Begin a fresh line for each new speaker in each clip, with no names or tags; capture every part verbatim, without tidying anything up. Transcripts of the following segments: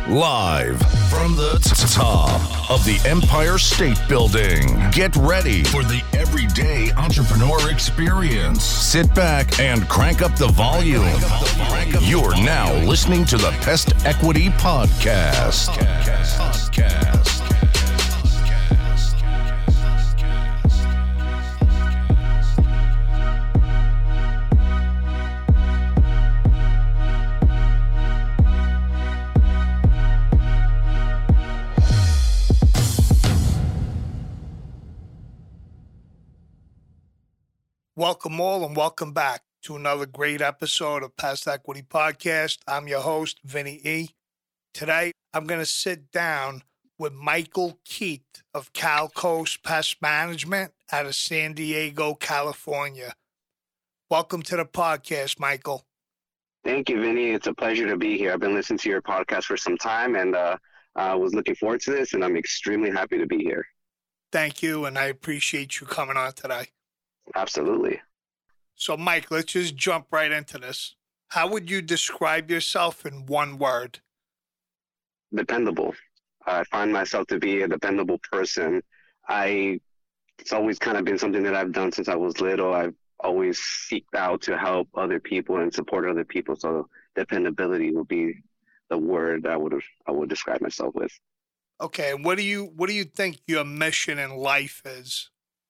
Live from the t- top of the Empire State Building. Get ready for the everyday entrepreneur experience. Sit back and crank up the volume. You're now listening to the Pest Equity Podcast. Podcast.
Welcome all and welcome back to another great episode of Pest Equity Podcast. I'm your host, Vinny E. Today, I'm going to sit down with Michael Keith of Cal Coast Pest Management out of San Diego, California. Welcome to the podcast, Michael.
Thank you, Vinny. It's a pleasure to be here. I've been listening to your podcast for some time and uh, I was looking forward to this, and I'm extremely happy to be here.
Thank you, and I appreciate you coming on today.
Absolutely.
So, Mike, let's just jump right into this. How would you describe yourself in one word?
Dependable. I find myself to be a dependable person. I, it's always kind of been something that I've done since I was little. I've always seeked out to help other people and support other people. So dependability would be the word I would I would describe myself with.
Okay, and what do you what do you think your mission in life is?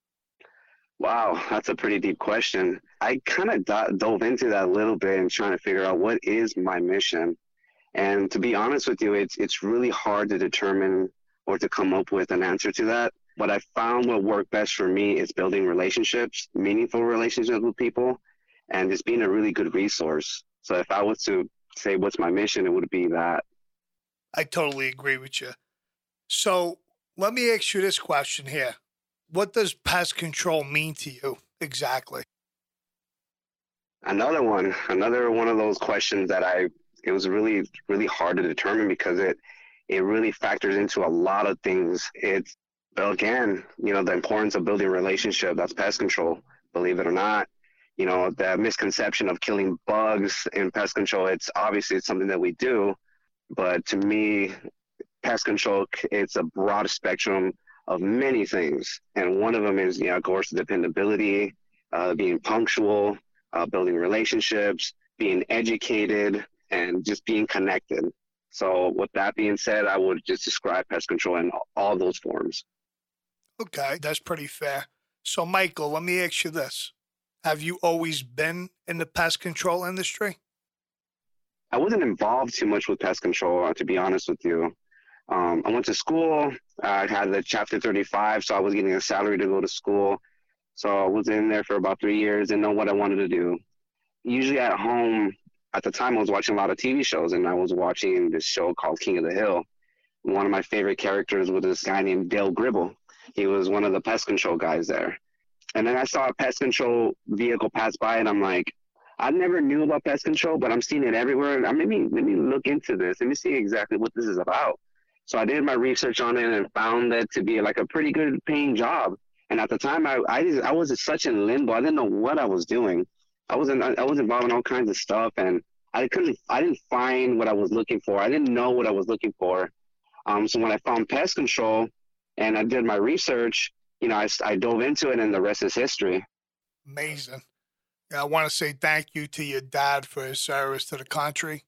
Wow, that's a pretty deep question. I kind of do- dove into that a little bit and trying to figure out what is my mission. And to be honest with you, it's it's really hard to determine or to come up with an answer to that. What I found what worked best for me is building relationships, meaningful relationships with people, and just being a really good resource. So if I was to say what's my mission, it would be that.
I totally agree with you. So let me ask you this question here. What does pest control mean to you exactly?
Another one, another one of those questions that I, it was really, really hard to determine because it, it really factors into a lot of things. It's, well, again, you know, the importance of building a relationship, that's pest control, believe it or not. You know, the misconception of killing bugs in pest control, it's obviously it's something that we do, but to me, pest control, it's a broad spectrum of many things. And one of them is, you know, of course, dependability, uh, being punctual, uh, building relationships, being educated, and just being connected. So with that being said, I would just describe pest control in all those forms.
Okay, that's pretty fair. So, Michael, let me ask you this. Have you always been in the pest control industry?
I wasn't involved too much with pest control, uh, to be honest with you. Um, I went to school. I had the Chapter thirty-five, so I was getting a salary to go to school. So I was in there for about three years, didn't know what I wanted to do. Usually at home, at the time, I was watching a lot of T V shows, and I was watching this show called King of the Hill. One of my favorite characters was this guy named Dale Gribble. He was one of the pest control guys there. And then I saw a pest control vehicle pass by, and I'm like, I never knew about pest control, but I'm seeing it everywhere. Let me, let me look into this. Let me see exactly what this is about. So I did my research on it and found that to be like a pretty good paying job. And at the time, I I, just, I was such in limbo. I didn't know what I was doing. I was in, I was involved in all kinds of stuff, and I couldn't. I didn't find what I was looking for. I didn't know what I was looking for. Um, so when I found pest control, and I did my research, you know, I, I dove into it, and the rest is history.
Amazing. Yeah, I want to say thank you to your dad for his service to the country.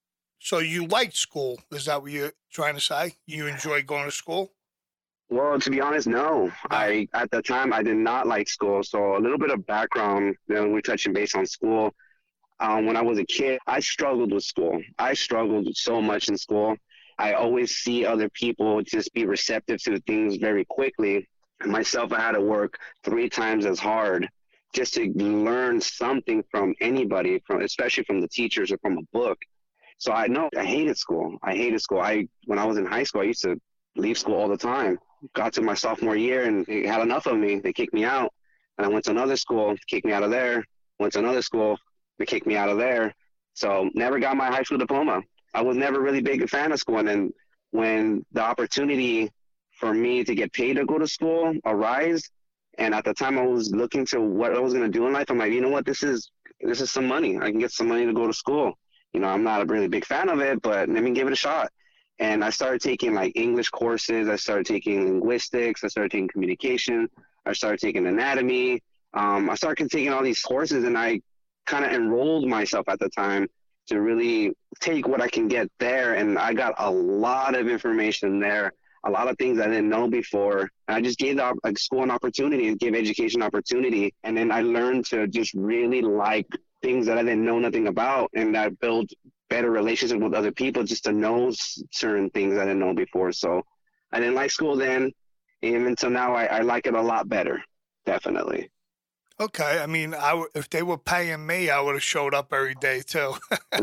So you liked school. Is that what you're trying to say? You enjoy going to school?
Well, to be honest, no. I at the time, I did not like school. So a little bit of background, you know, we're touching base on school. Um, when I was a kid, I struggled with school. I struggled so much in school. I always see other people just be receptive to things very quickly. And myself, I had to work three times as hard just to learn something from anybody, from especially from the teachers or from a book. So I know I hated school. I hated school. I when I was in high school, I used to leave school all the time. Got to my sophomore year and they had enough of me. They kicked me out. And I went to another school, kicked me out of there. Went to another school, they kicked me out of there. So never got my high school diploma. I was never really big a fan of school. And then when the opportunity for me to get paid to go to school arise, and at the time I was looking to what I was going to do in life, I'm like, you know what, this is this is some money. I can get some money to go to school. You know, I'm not a really big fan of it, but let me give it a shot. And I started taking like English courses. I started taking linguistics. I started taking communication. I started taking anatomy. Um, I started taking all these courses, and I kind of enrolled myself at the time to really take what I can get there. And I got a lot of information there, a lot of things I didn't know before. And I just gave the like, school an opportunity and gave education opportunity. And then I learned to just really like things that I didn't know nothing about. And I built better relationships with other people just to know certain things I didn't know before. So I didn't like school then. And until now, I, I like it a lot better. Definitely.
Okay. I mean, I w- if they were paying me, I would have showed up every day too.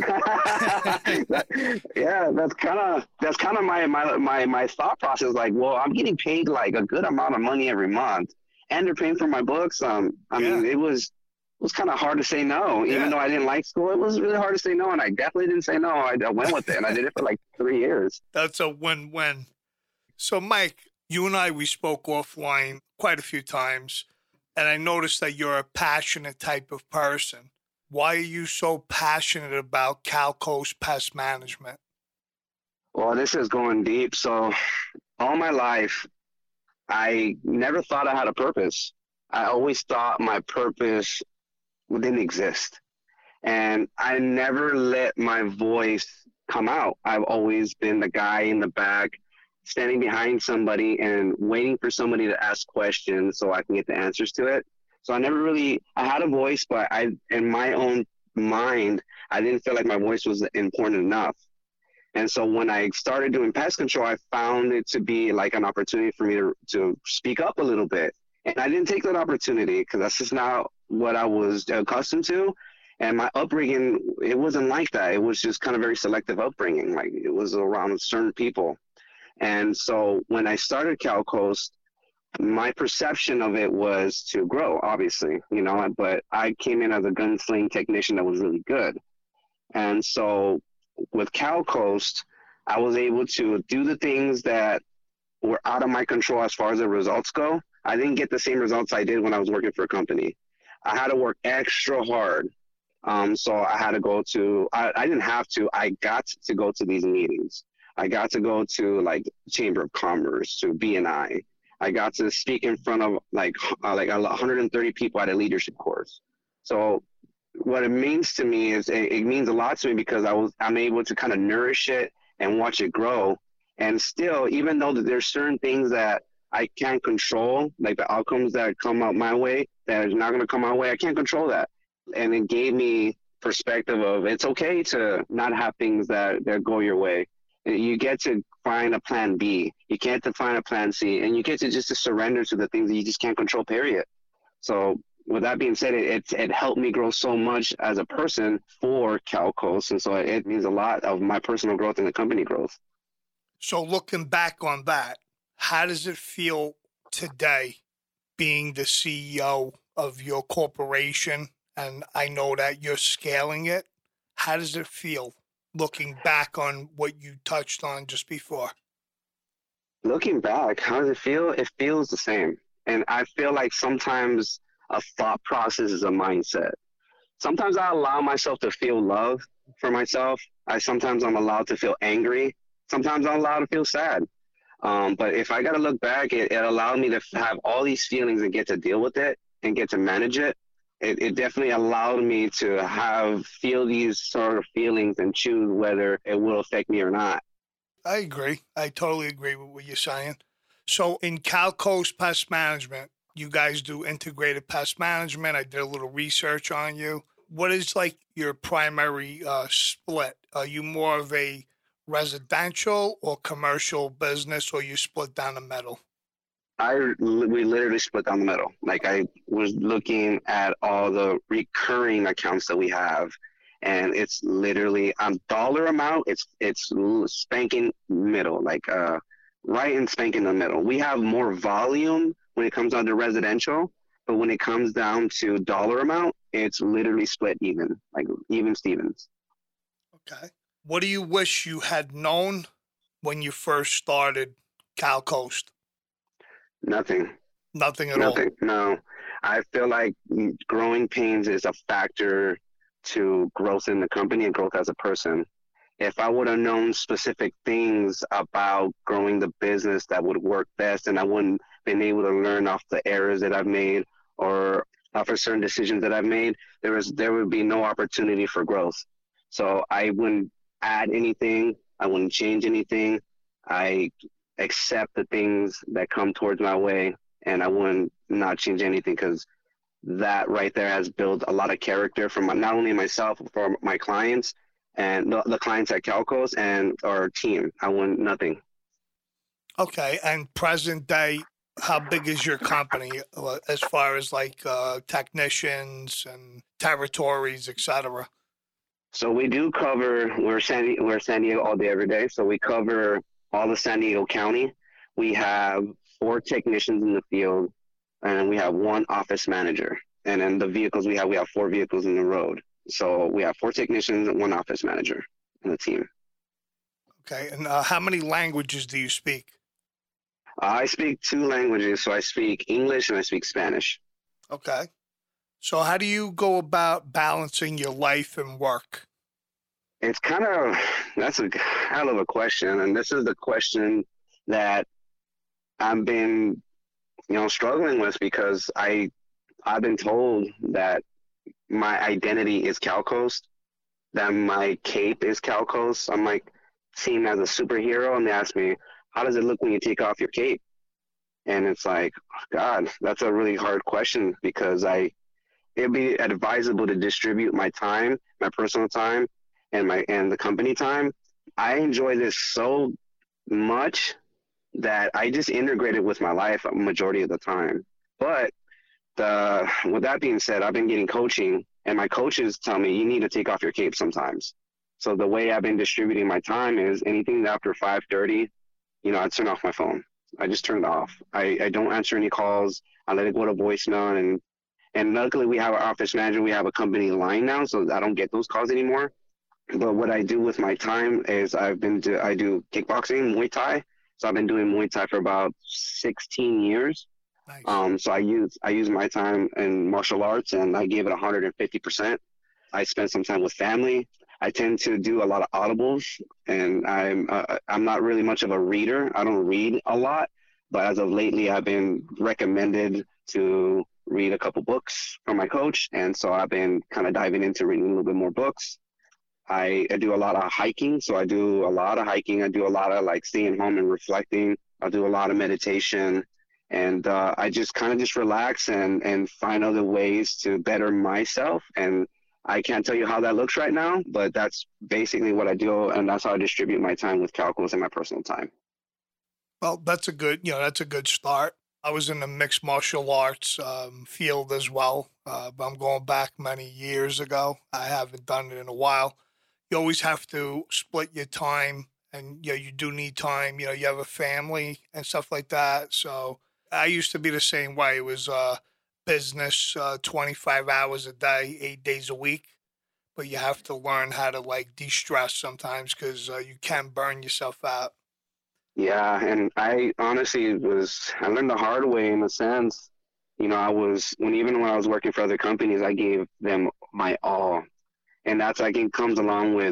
Yeah, that's kind of that's kind of my, my my my thought process. Like, well, I'm getting paid like a good amount of money every month, and they're paying for my books. Um, I
Yeah.
mean, it was it was kind of hard to say no.
Yeah.
Even though I didn't like school, it was really hard to say no, and I definitely didn't say no. I, I went with it, and I did it for like three years.
That's a win-win. So, Mike, you and I, we spoke offline quite a few times, and I noticed that you're a passionate type of person. Why are you so passionate about Cal Coast Pest Management?
Well, this is going deep. So all my life, I never thought I had a purpose. I always thought my purpose didn't exist. And I never let my voice come out. I've always been the guy in the back, standing behind somebody and waiting for somebody to ask questions so I can get the answers to it. So I never really, I had a voice, but I, in my own mind, I didn't feel like my voice was important enough. And so when I started doing pest control, I found it to be like an opportunity for me to, to speak up a little bit. And I didn't take that opportunity because that's just not what I was accustomed to. And my upbringing, it wasn't like that. It was just kind of very selective upbringing. Like it was around certain people. And so when I started Cal Coast, my perception of it was to grow, obviously, you know, but I came in as a gunsling technician that was really good. And so with Cal Coast, I was able to do the things that were out of my control as far as the results go. I didn't get the same results I did when I was working for a company. I had to work extra hard. Um, so I had to go to, I, I didn't have to, I got to go to these meetings. I got to go to like Chamber of Commerce, to B and I. I got to speak in front of like uh, like one hundred thirty people at a leadership course. So what it means to me is it, it means a lot to me because I was I'm able to kind of nourish it and watch it grow. And still, even though there's certain things that I can't control, like the outcomes that come out my way that are not going to come my way, I can't control that. And it gave me perspective of it's okay to not have things that, that go your way. You get to find a plan B. You get to find a plan C, and you get to just to surrender to the things that you just can't control, period. So with that being said, it, it, it helped me grow so much as a person for Cal Coast. And so it, it means a lot of my personal growth and the company growth.
So looking back on that, how does it feel today being the C E O of your corporation? And I know that you're scaling it. How does it feel looking back on what you touched on just before?
Looking back, how does it feel? It feels the same. And I feel like sometimes a thought process is a mindset. Sometimes I allow myself to feel love for myself. I sometimes I'm allowed to feel angry. Sometimes I'm allowed to feel sad. Um, but if I got to look back, it, it allowed me to have all these feelings and get to deal with it and get to manage it. It, it definitely allowed me to have feel these sort of feelings and choose whether it will affect me or not.
I agree. I totally agree with what you're saying. So in Cal Coast Pest Management, you guys do integrated pest management. I did a little research on you. What is like your primary uh, split? Are you more of a residential or commercial business, or you split down the middle?
I we literally split down the middle. Like I was looking at all the recurring accounts that we have, and it's literally on dollar amount. It's it's spanking middle, like uh, right in spanking the middle. We have more volume when it comes down to residential, but when it comes down to dollar amount, it's literally split even, like even Stevens.
Okay. What do you wish you had known when you first started Cal Coast?
Nothing.
Nothing at
Nothing.
all?
No. I feel like growing pains is a factor to growth in the company and growth as a person. if I would have known specific things about growing the business that would work best, and I wouldn't been able to learn off the errors that I've made or off of certain decisions that I've made, there was there would be no opportunity for growth. So I wouldn't add anything. I wouldn't change anything. I accept the things that come towards my way, and I wouldn't not change anything, because that right there has built a lot of character for my, not only myself, but for my clients and the, the clients at Calcos and our team. I want nothing.
Okay. And present day, how big is your company uh, as far as like uh, technicians and territories, et cetera?
So we do cover, we're San, we're San Diego all day, every day. So we cover all of San Diego County. We have four technicians in the field, and we have one office manager. And then the vehicles we have, we have four vehicles in the road. So we have four technicians and one office manager in the team.
Okay. And uh, how many languages do you speak?
I speak two languages. So I speak English and I speak Spanish.
Okay. So how do you go about balancing your life and work?
It's kind of, that's a hell of a question. And this is the question that I've been, you know, struggling with, because I, I've been told that my identity is Calcos, that my cape is Calcos. I'm like seen as a superhero, and they ask me, how does it look when you take off your cape? And it's like, God, that's a really hard question, because I, it'd be advisable to distribute my time, my personal time, and my and the company time. I enjoy this so much that I just integrate it with my life a majority of the time. But the, with that being said, I've been getting coaching, and my coaches tell me you need to take off your cape sometimes. So the way I've been distributing my time is anything after five thirty, you know, I turn off my phone. I just turn it off. I, I don't answer any calls. I let it go to voicemail. And, and luckily we have our office manager. We have a company line now, so I don't get those calls anymore. But what I do with my time is I've been do, I do kickboxing, Muay Thai. So I've been doing Muay Thai for about sixteen years.
Nice.
Um, so I use I use my time in martial arts, and I give it one hundred fifty percent. I spend some time with family. I tend to do a lot of audibles, and I'm uh, I'm not really much of a reader. I don't read a lot, but as of lately, I've been recommended to read a couple books from my coach, and so I've been kind of diving into reading a little bit more books. I, I do a lot of hiking, so I do a lot of hiking. I do a lot of like staying home and reflecting. I do a lot of meditation, and uh, I just kind of just relax and and find other ways to better myself. And I can't tell you how that looks right now, but that's basically what I do, and that's how I distribute my time with Calcos and my personal time.
Well, that's a good, you know, that's a good start. I was in the mixed martial arts um, field as well, uh, but I'm going back many years ago. I haven't done it in a while. You always have to split your time, and you know, you do need time. You know, you have a family and stuff like that. So I used to be the same way. It was uh, business, uh, twenty-five hours a day, eight days a week. But you have to learn how to like de-stress sometimes, because uh, you can burn yourself out.
Yeah, and I honestly was, I learned the hard way in a sense. You know, I was, when even when I was working for other companies, I gave them my all. And that's, I think, comes along with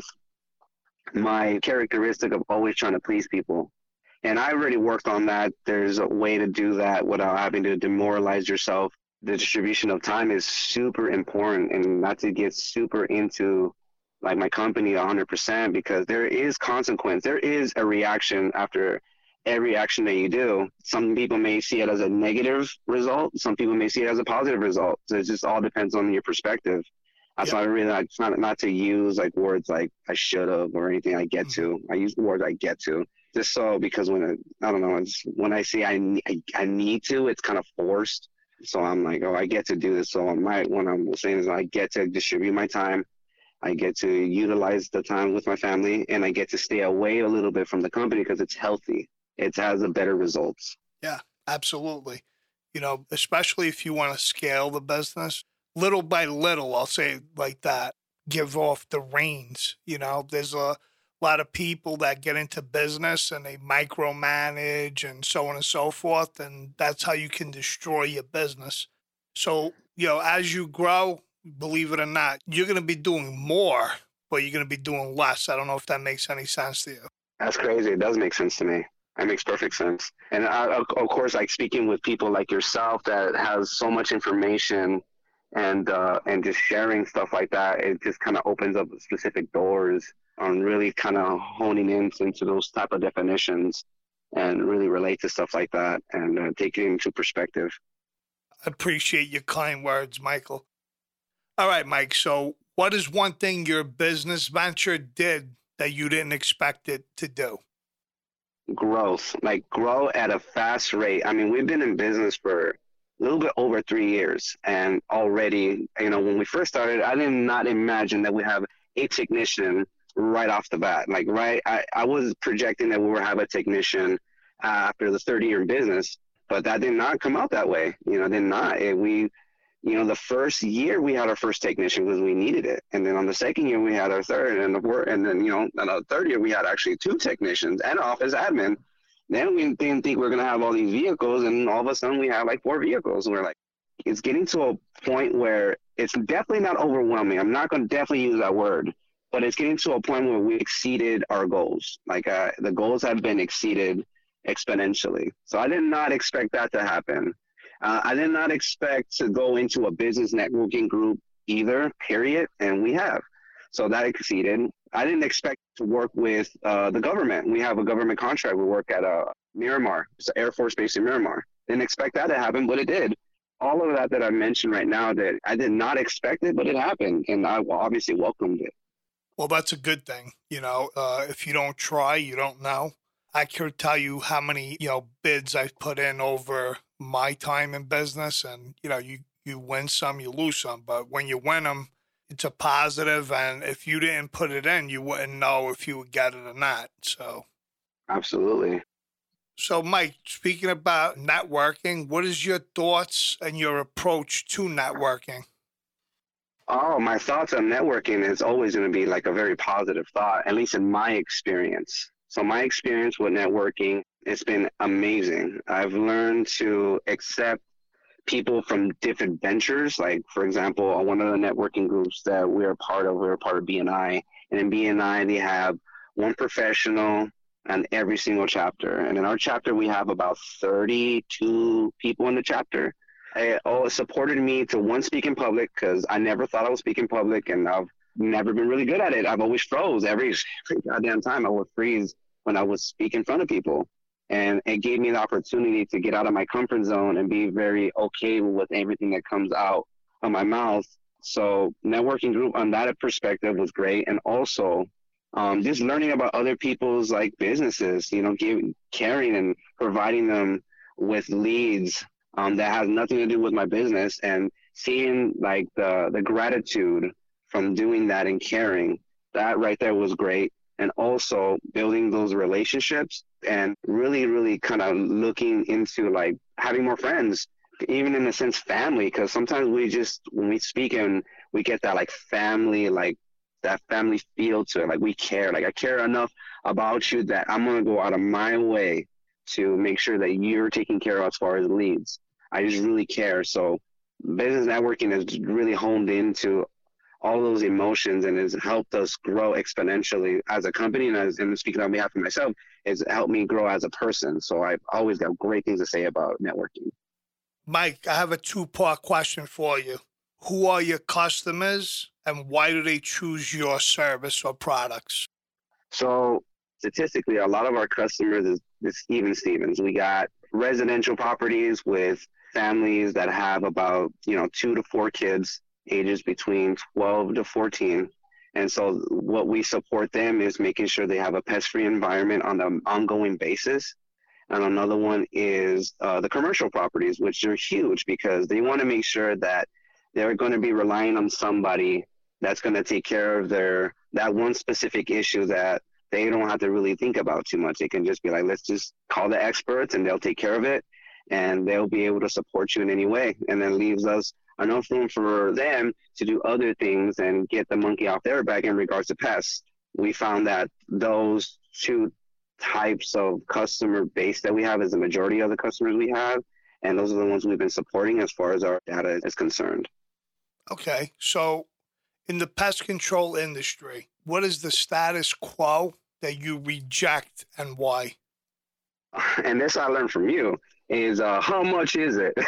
my characteristic of always trying to please people. And I already worked on that. There's a way to do that without having to demoralize yourself. The distribution of time is super important, and not to get super into like my company one hundred percent, because there is consequence. There is a reaction after every action that you do. Some people may see it as a negative result. Some people may see it as a positive result. So it just all depends on your perspective. That's why I really like not, not to use like words like I should have or anything I get to. I use the words I get to. Just so, because when it, I don't know, it's, when I say I, I, I need to, it's kind of forced. So I'm like, oh, I get to do this. So my, what I'm saying is I get to distribute my time. I get to utilize the time with my family, and I get to stay away a little bit from the company because it's healthy. It has a better results.
Yeah, absolutely. You know, especially if you want to scale the business, little by little, I'll say it like that, give off the reins. You know, there's a lot of people that get into business and they micromanage and so on and so forth, and that's how you can destroy your business. So, you know, as you grow, believe it or not, you're going to be doing more, but you're going to be doing less. I don't know if that makes any sense to you.
That's crazy. It does make sense to me. That makes perfect sense. And I, of course, like speaking with people like yourself that has so much information and uh, and just sharing stuff like that, it just kind of opens up specific doors on really kind of honing in into those type of definitions and really relate to stuff like that and uh, take it into perspective.
I appreciate your kind words, Michael. All right, Mike. So what is one thing your business venture did that you didn't expect it to do?
Growth, like grow at a fast rate. I mean, we've been in business for a little bit over three years. And already, you know, when we first started, I did not imagine that we have a technician right off the bat. Like, right, I, I was projecting that we would have a technician uh, after the third year in business, but that did not come out that way. You know, did not. It, we, you know, the first year we had our first technician because we needed it. And then on the second year, we had our third. And, the, and then, you know, on the third year, we had actually two technicians and an office admin. Then we didn't think we were going to have all these vehicles. And all of a sudden, we have like four vehicles. And we're like, it's getting to a point where it's definitely not overwhelming. I'm not going to definitely use that word. But it's getting to a point where we exceeded our goals. Like uh, the goals have been exceeded exponentially. So I did not expect that to happen. Uh, I did not expect to go into a business networking group either, period, and we have. So that exceeded. I didn't expect to work with uh, the government. We have a government contract. We work at uh, Miramar. It's the Air Force Base in Miramar. Didn't expect that to happen, but it did. All of that that I mentioned right now, that I did not expect it, but it happened, and I obviously welcomed it.
Well, that's a good thing. You know, uh, if you don't try, you don't know. I could tell you how many, you know, bids I've put in over my time in business, and, you know, you, you win some, you lose some, but when you win them, it's a positive, and if you didn't put it in, you wouldn't know if you would get it or not. So,
absolutely.
So, Mike, speaking about networking, what is your thoughts and your approach to networking?
Oh, my thoughts on networking is always going to be like a very positive thought, at least in my experience. So my experience with networking, it's been amazing. I've learned to accept people from different ventures. Like, for example, one of the networking groups that we're a part of, we're a part of B N I. And in B N I, they have one professional on every single chapter. And in our chapter, we have about thirty-two people in the chapter. It always supported me to, one, speak in public, because I never thought I would speak in public, and I've never been really good at it. I've always froze every, every goddamn time. I would freeze when I would speak in front of people. And it gave me the opportunity to get out of my comfort zone and be very okay with everything that comes out of my mouth. So networking group on that perspective was great. And also um, just learning about other people's like businesses, you know, giving, caring and providing them with leads um, that has nothing to do with my business, and seeing like the, the gratitude from doing that and caring, that right there was great. And also building those relationships and really, really kind of looking into like having more friends, even in a sense, family, because sometimes we just, when we speak and we get that like family, like that family feel to it, like we care, like I care enough about you that I'm going to go out of my way to make sure that you're taken care of as far as leads. I just really care. So business networking has really honed into all those emotions and has helped us grow exponentially as a company. And, as, and speaking on behalf of myself, it's helped me grow as a person. So I've always got great things to say about networking.
Mike, I have a two-part question for you. Who are your customers and why do they choose your service or products?
So statistically, a lot of our customers is, is even Stevens. We got residential properties with families that have about, you know, two to four kids, ages between twelve to fourteen. And so what we support them is making sure they have a pest-free environment on an ongoing basis. And another one is uh, the commercial properties, which are huge because they want to make sure that they're going to be relying on somebody that's going to take care of their that one specific issue that they don't have to really think about too much. They can just be like, let's just call the experts and they'll take care of it, and they'll be able to support you in any way. And then leaves us enough room for them to do other things and get the monkey off their back in regards to pests. We found that those two types of customer base that we have is the majority of the customers we have, and those are the ones we've been supporting as far as our data is concerned.
Okay, so in the pest control industry, what is the status quo that you reject and why?
And this I learned from you is uh, how much is it?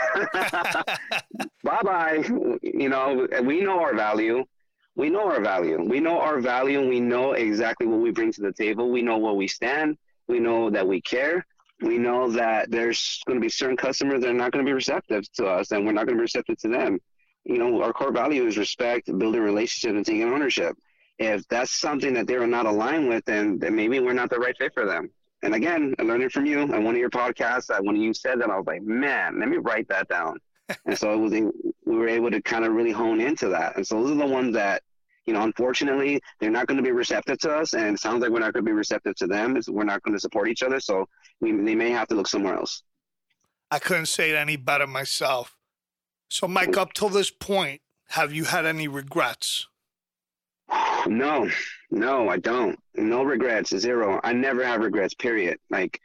Bye-bye. You know, we know our value. We know our value. We know our value, and we know exactly what we bring to the table. We know where we stand. We know that we care. We know that there's going to be certain customers that are not going to be receptive to us, and we're not going to be receptive to them. You know, our core value is respect, building relationships, and taking ownership. If that's something that they're not aligned with, then, then maybe we're not the right fit for them. And again, I learned it from you on one of your podcasts. That when you said that, I was like, man, let me write that down. And so it was, we were able to kind of really hone into that. And so those are the ones that, you know, unfortunately, they're not going to be receptive to us. And it sounds like we're not going to be receptive to them. It's, we're not going to support each other. So we, they may have to look somewhere else.
I couldn't say it any better myself. So, Mike, up till this point, have you had any regrets?
No, no, I don't. No regrets, zero. I never have regrets, period. Like,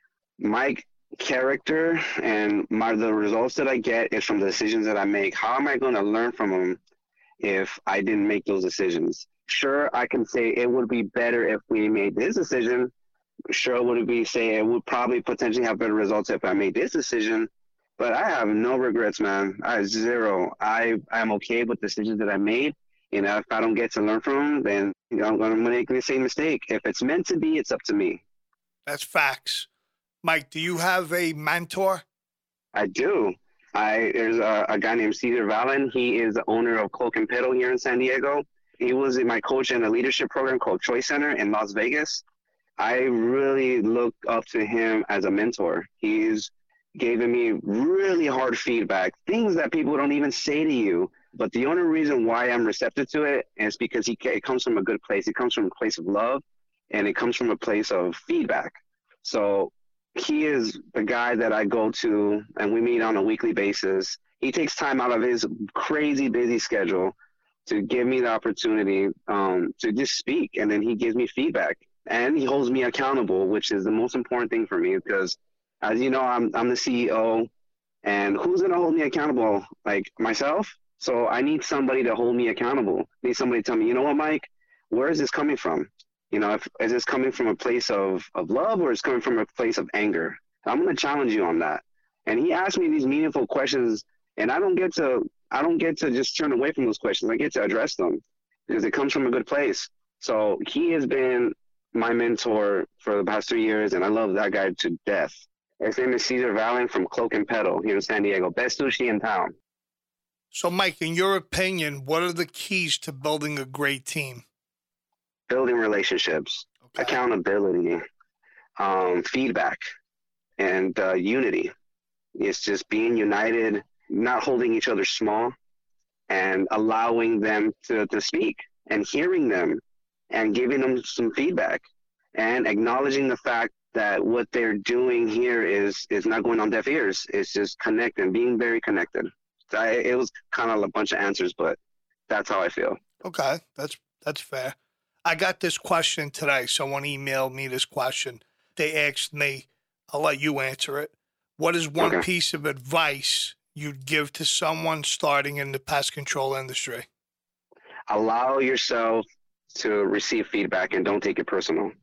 my character and my the results that I get is from the decisions that I make. How am I going to learn from them if I didn't make those decisions? Sure, I can say it would be better if we made this decision. Sure, would it be say it would probably potentially have better results if I made this decision. But I have no regrets, man. I have zero. I I'm okay with decisions that I made. You know, if I don't get to learn from them, then you know, I'm going to make the same mistake. If it's meant to be, it's up to me.
That's facts. Mike, do you have a mentor?
I do. I There's a, a guy named Cesar Valen. He is the owner of Cloak and Pedal here in San Diego. He was my coach in a leadership program called Choice Center in Las Vegas. I really look up to him as a mentor. He's given me really hard feedback, things that people don't even say to you. But the only reason why I'm receptive to it is because he it comes from a good place. It comes from a place of love, and it comes from a place of feedback. So he is the guy that I go to, and we meet on a weekly basis. He takes time out of his crazy busy schedule to give me the opportunity um, to just speak, and then he gives me feedback, and he holds me accountable, which is the most important thing for me because, as you know, I'm I'm the C E O, and who's going to hold me accountable? Like myself? So I need somebody to hold me accountable. I need somebody to tell me, you know what, Mike, where is this coming from? You know, if, is this coming from a place of, of love or is it coming from a place of anger? I'm going to challenge you on that. And he asked me these meaningful questions, and I don't get to I don't get to just turn away from those questions. I get to address them because it comes from a good place. So he has been my mentor for the past three years, and I love that guy to death. His name is Cesar Valen from Cloak and Pedal here in San Diego. Best sushi in town.
So, Mike, in your opinion, what are the keys to building a great team?
Building relationships, okay. Accountability, um, feedback, and uh, unity. It's just being united, not holding each other small, and allowing them to, to speak and hearing them and giving them some feedback and acknowledging the fact that what they're doing here is, is not going on deaf ears. It's just connecting, being very connected. I, it was kind of a bunch of answers, but that's how I feel.
Okay, that's that's fair. I got this question today. Someone emailed me this question. They asked me, I'll let you answer it. What is one okay. piece of advice you'd give to someone starting in the pest control industry?
Allow yourself to receive feedback and don't take it personal.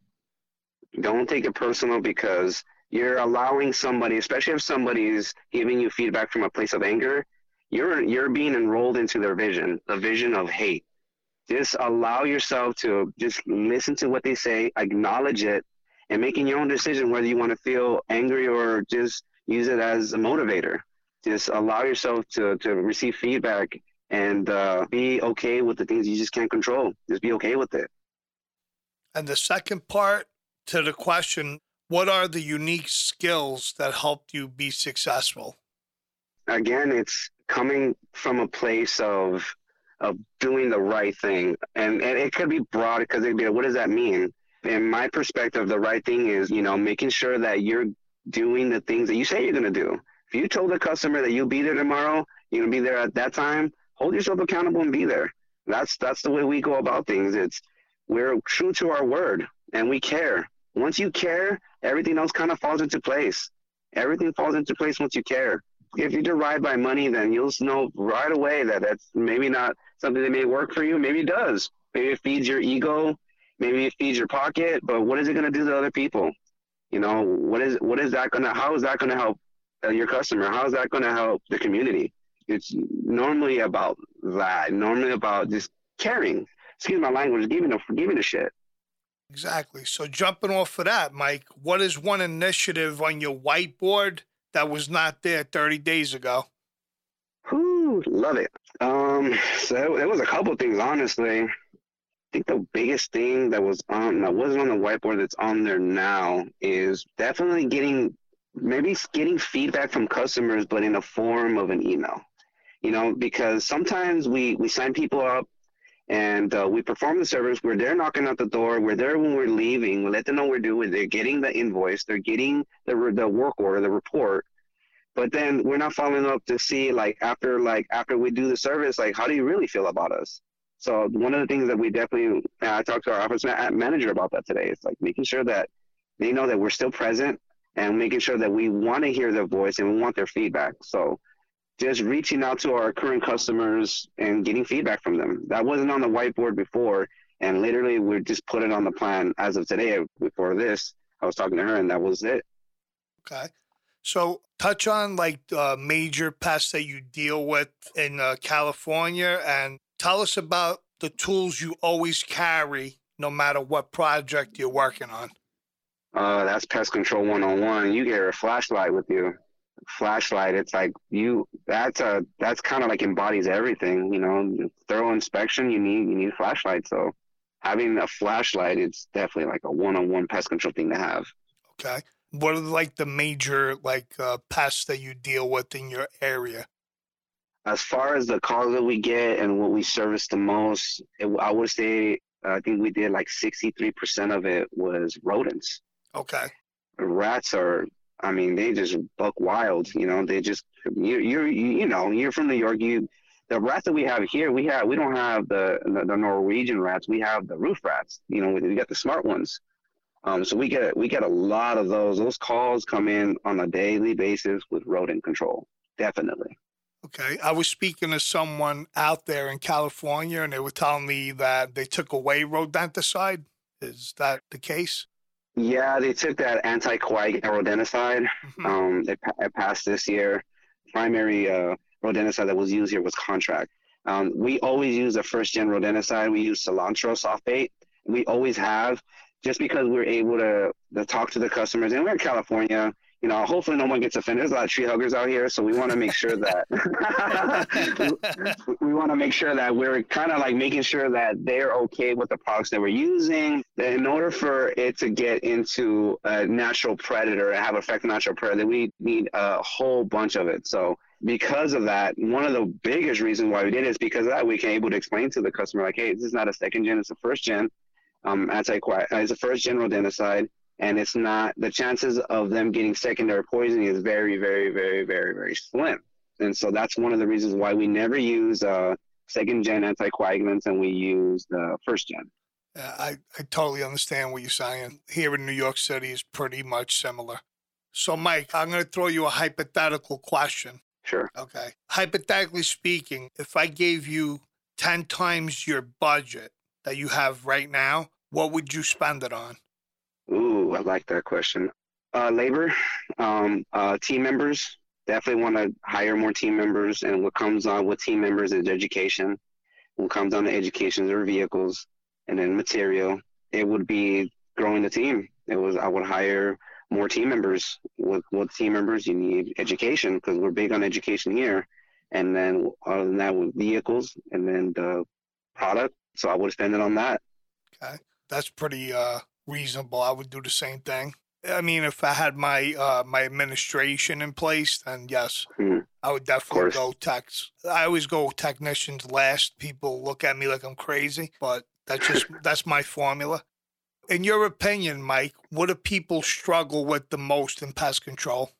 Don't take it personal because you're allowing somebody, especially if somebody's giving you feedback from a place of anger, You're you're being enrolled into their vision, the vision of hate. Just allow yourself to just listen to what they say, acknowledge it, and making your own decision whether you want to feel angry or just use it as a motivator. Just allow yourself to, to receive feedback and uh, be okay with the things you just can't control. Just be okay with it.
And the second part to the question, what are the unique skills that helped you be successful?
Again, it's coming from a place of of doing the right thing. And, and it could be broad because it'd be, what does that mean? In my perspective, the right thing is, you know, making sure that you're doing the things that you say you're going to do. If you told the customer that you'll be there tomorrow, you're going to be there at that time, hold yourself accountable and be there. That's that's the way we go about things. It's we're true to our word and we care. Once you care, everything else kind of falls into place. Everything falls into place once you care. If you deride by money, then you'll know right away that that's maybe not something that may work for you. Maybe it does. Maybe it feeds your ego, maybe it feeds your pocket, but what is it going to do to other people? You know, what is what is that going to, how is that going to help uh, your customer? How is that going to help the community? It's normally about that, normally about just caring. Excuse my language, giving a, giving a shit.
Exactly. So jumping off of that, Mike, what is one initiative on your whiteboard that was not there thirty days ago?
Whew, love it. Um, so there was a couple things, honestly. I think the biggest thing that was on, that wasn't on the whiteboard that's on there now is definitely getting, maybe getting feedback from customers, but in a form of an email. You know, because sometimes we, we sign people up, and uh, we perform the service. We're there knocking at the door. We're there when we're leaving. We let them know we're doing. They're getting the invoice. They're getting the the work order, the report. But then we're not following up to see, like, after like after we do the service, like, how do you really feel about us? So one of the things that we definitely, uh, I talked to our office ma- manager about that today. It's like making sure that they know that we're still present and making sure that we want to hear their voice and we want their feedback. So just reaching out to our current customers and getting feedback from them. That wasn't on the whiteboard before, and literally we just put it on the plan as of today. Before this, I was talking to her, and that was it.
Okay. So touch on, like, uh, major pests that you deal with in uh, California, and tell us about the tools you always carry no matter what project you're working on.
Uh, that's Pest Control one oh one. You get a flashlight with you. Flashlight, it's like you that's a that's kind of like embodies everything, you know. Thorough inspection, you need you need a flashlight. So having a flashlight, it's definitely like a one-on-one pest control thing to have.
Okay. What are like the major like uh, pests that you deal with in your area?
As far as the calls that we get and what we service the most, it, I would say uh, I think we did like sixty-three percent of it was rodents.
Okay.
Rats are, I mean, they just buck wild, you know. They just, you you you know, you're from New York. You, the rats that we have here, we have we don't have the the, the Norwegian rats. We have the roof rats. You know, we, we got the smart ones. Um, so we get we get a lot of those. Those calls come in on a daily basis with rodent control, definitely.
Okay. I was speaking to someone out there in California, and they were telling me that they took away rodenticide. Is that the case?
Yeah, they took that anti-coagulant rodenticide. Mm-hmm. Um, it, it passed this year. Primary uh, rodenticide that was used here was Contract. Um, we always use a first-gen rodenticide. We use cilantro soft bait. We always have, just because we're able to, to talk to the customers. And we're in California. You know, hopefully no one gets offended. There's a lot of tree huggers out here, so we want to make sure that we, we want to make sure that we're kind of like making sure that they're okay with the products that we're using. In order for it to get into a natural predator and have effect on natural predator, we need a whole bunch of it. So because of that, one of the biggest reasons why we did it is because of that we can able to explain to the customer, like, hey, this is not a second gen, it's a first gen. Um, anti-coagulant, it's a first gen rodenticide. And it's not, the chances of them getting secondary poisoning is very, very, very, very, very slim. And so that's one of the reasons why we never use uh, second gen anticoagulants and we use the first gen.
Yeah, I, I totally understand what you're saying. Here in New York City is pretty much similar. So, Mike, I'm going to throw you a hypothetical question.
Sure.
Okay. Hypothetically speaking, if I gave you ten times your budget that you have right now, what would you spend it on?
Ooh, I like that question. Uh, labor, um, uh, team members. Definitely want to hire more team members. And what comes on with team members is education. What comes on to education are vehicles, and then material. It would be growing the team. It was I would hire more team members. With with team members, you need education because we're big on education here. And then other than that, with vehicles, and then the product. So I would spend it on that.
Okay, that's pretty. Uh... reasonable. I would do the same thing. I mean, if I had my uh, my administration in place, then yes, mm, I would definitely go techs. I always go technicians last. People look at me like I'm crazy, but that's just that's my formula. In your opinion, Mike, what do people struggle with the most in pest control?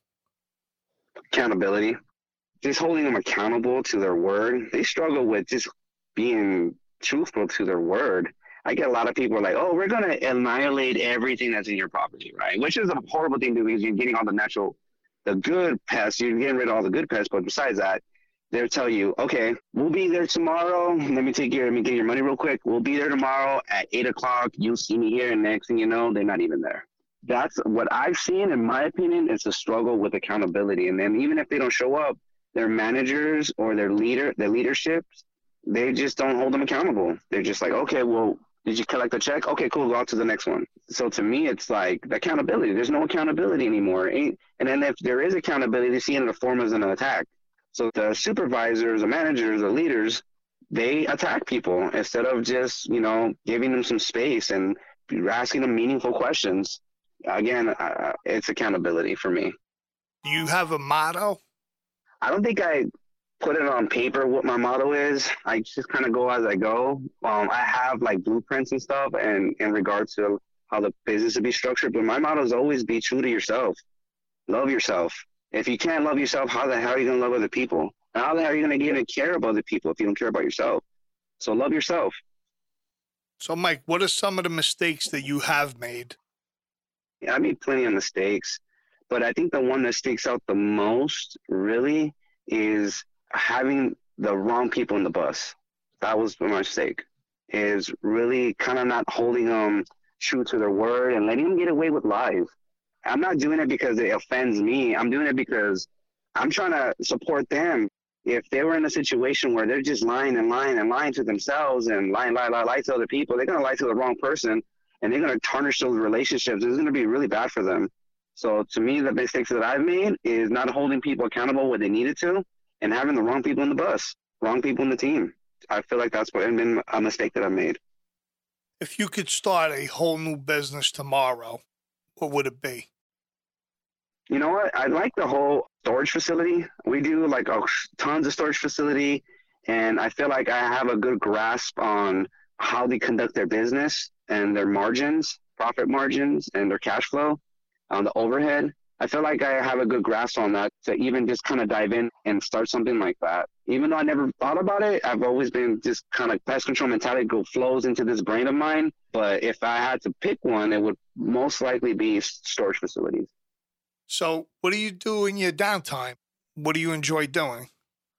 Accountability. Just holding them accountable to their word. They struggle with just being truthful to their word. I get a lot of people like, oh, we're going to annihilate everything that's in your property, right? Which is a horrible thing to do because you're getting all the natural, the good pests, you're getting rid of all the good pests. But besides that, they'll tell you, okay, we'll be there tomorrow. Let me take your, let me get your money real quick. We'll be there tomorrow at eight o'clock. You'll see me here. And next thing you know, they're not even there. That's what I've seen, in my opinion, is a struggle with accountability. And then even if they don't show up, their managers or their leader, their leaderships, they just don't hold them accountable. They're just like, okay, well, did you collect the check? Okay, cool. Go on to the next one. So to me, it's like the accountability. There's no accountability anymore. And then if there is accountability, they see it in the form as an attack. So the supervisors, the managers, the leaders, they attack people instead of just, you know, giving them some space and asking them meaningful questions. Again, uh, it's accountability for me.
Do you have a motto?
I don't think I put it on paper what my motto is. I just kind of go as I go. Um, I have like blueprints and stuff and in regards to how the business would be structured. But my motto is always be true to yourself. Love yourself. If you can't love yourself, how the hell are you going to love other people? How the hell are you going to get to care about other people if you don't care about yourself? So love yourself.
So, Mike, what are some of the mistakes that you have made?
Yeah, I made plenty of mistakes, but I think the one that sticks out the most really is having the wrong people in the bus. That was my mistake, is really kind of not holding them true to their word and letting them get away with lies. I'm not doing it because it offends me. I'm doing it because I'm trying to support them. If they were in a situation where they're just lying and lying and lying to themselves and lying, lie, lie, lie to other people, they're going to lie to the wrong person and they're going to tarnish those relationships. It's going to be really bad for them. So to me, the mistakes that I've made is not holding people accountable where they needed to and having the wrong people in the bus, wrong people in the team. I feel like that's been a mistake that I've made.
If you could start a whole new business tomorrow, what would it be?
You know what? I like the whole storage facility. We do like a, tons of storage facility, and I feel like I have a good grasp on how they conduct their business and their margins, profit margins, and their cash flow on the overhead. I feel like I have a good grasp on that to even just kind of dive in and start something like that. Even though I never thought about it, I've always been just kind of pest control mentality go flows into this brain of mine. But if I had to pick one, it would most likely be storage facilities.
So what do you do in your downtime? What do you enjoy doing?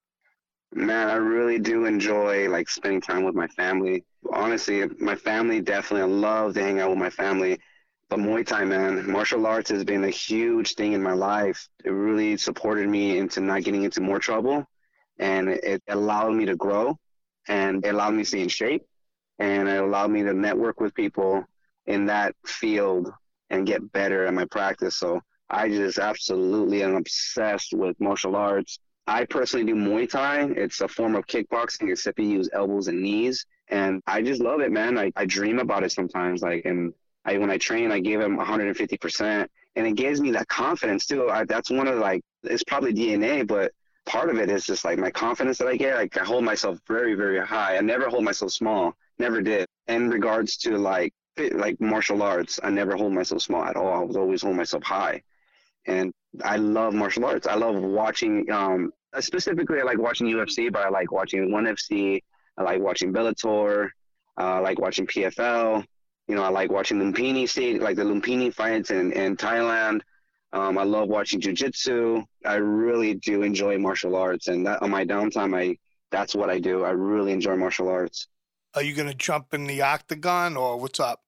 Man, I really do enjoy like spending time with my family. Honestly, my family definitely, I love to hang out with my family. But Muay Thai, man, martial arts has been a huge thing in my life. It really supported me into not getting into more trouble. And it allowed me to grow. And it allowed me to stay in shape. And it allowed me to network with people in that field and get better at my practice. So I just absolutely am obsessed with martial arts. I personally do Muay Thai. It's a form of kickboxing, except you use elbows and knees. And I just love it, man. I, I dream about it sometimes. Like, and I, when I train, I give him one hundred fifty percent. And it gives me that confidence, too. I, that's one of, like, it's probably D N A, but part of it is just, like, my confidence that I get. Like, I hold myself very, very high. I never hold myself small. Never did. In regards to, like, like martial arts, I never hold myself small at all. I was always hold myself high. And I love martial arts. I love watching, um, specifically I like watching U F C, but I like watching ONE F C. I like watching Bellator. Uh, I like watching P F L. You know, I like watching Lumpini state, like the Lumpini fights in, in Thailand. Um, I love watching jiu-jitsu. I really do enjoy martial arts. And that, on my downtime, I that's what I do. I really enjoy martial arts.
Are you going to jump in the octagon or what's up?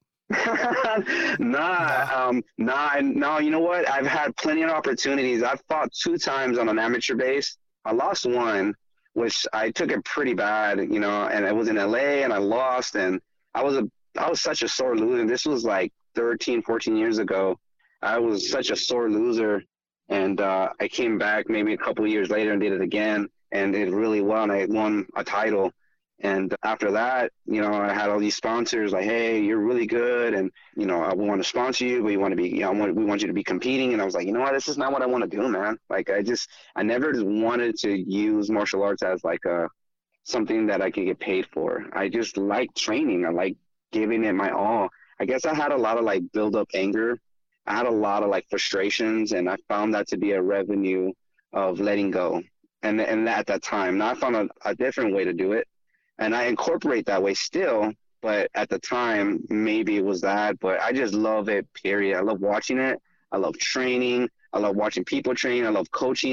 nah, nah. Um, nah, no, you know what? I've had plenty of opportunities. I've fought two times on an amateur base. I lost one, which I took it pretty bad, you know, and it was in L A and I lost, and I was a, I was such a sore loser. This was like thirteen, fourteen years ago. I was such a sore loser, and uh, I came back maybe a couple of years later and did it again, and did really well, and I won a title. And after that, you know, I had all these sponsors like, hey, you're really good. And, you know, I want to sponsor you, but you want to be, you know, I want, we want you to be competing. And I was like, you know what, this is not what I want to do, man. Like, I just, I never wanted to use martial arts as like a, something that I could get paid for. I just like training. I like giving it my all. I guess I had a lot of like build up anger. I had a lot of like frustrations, and I found that to be a revenue of letting go. And, and at that time, now I found a, a different way to do it. And I incorporate that way still, but at the time, maybe it was that. But I just love it, period. I love watching it. I love training. I love watching people train. I love coaching.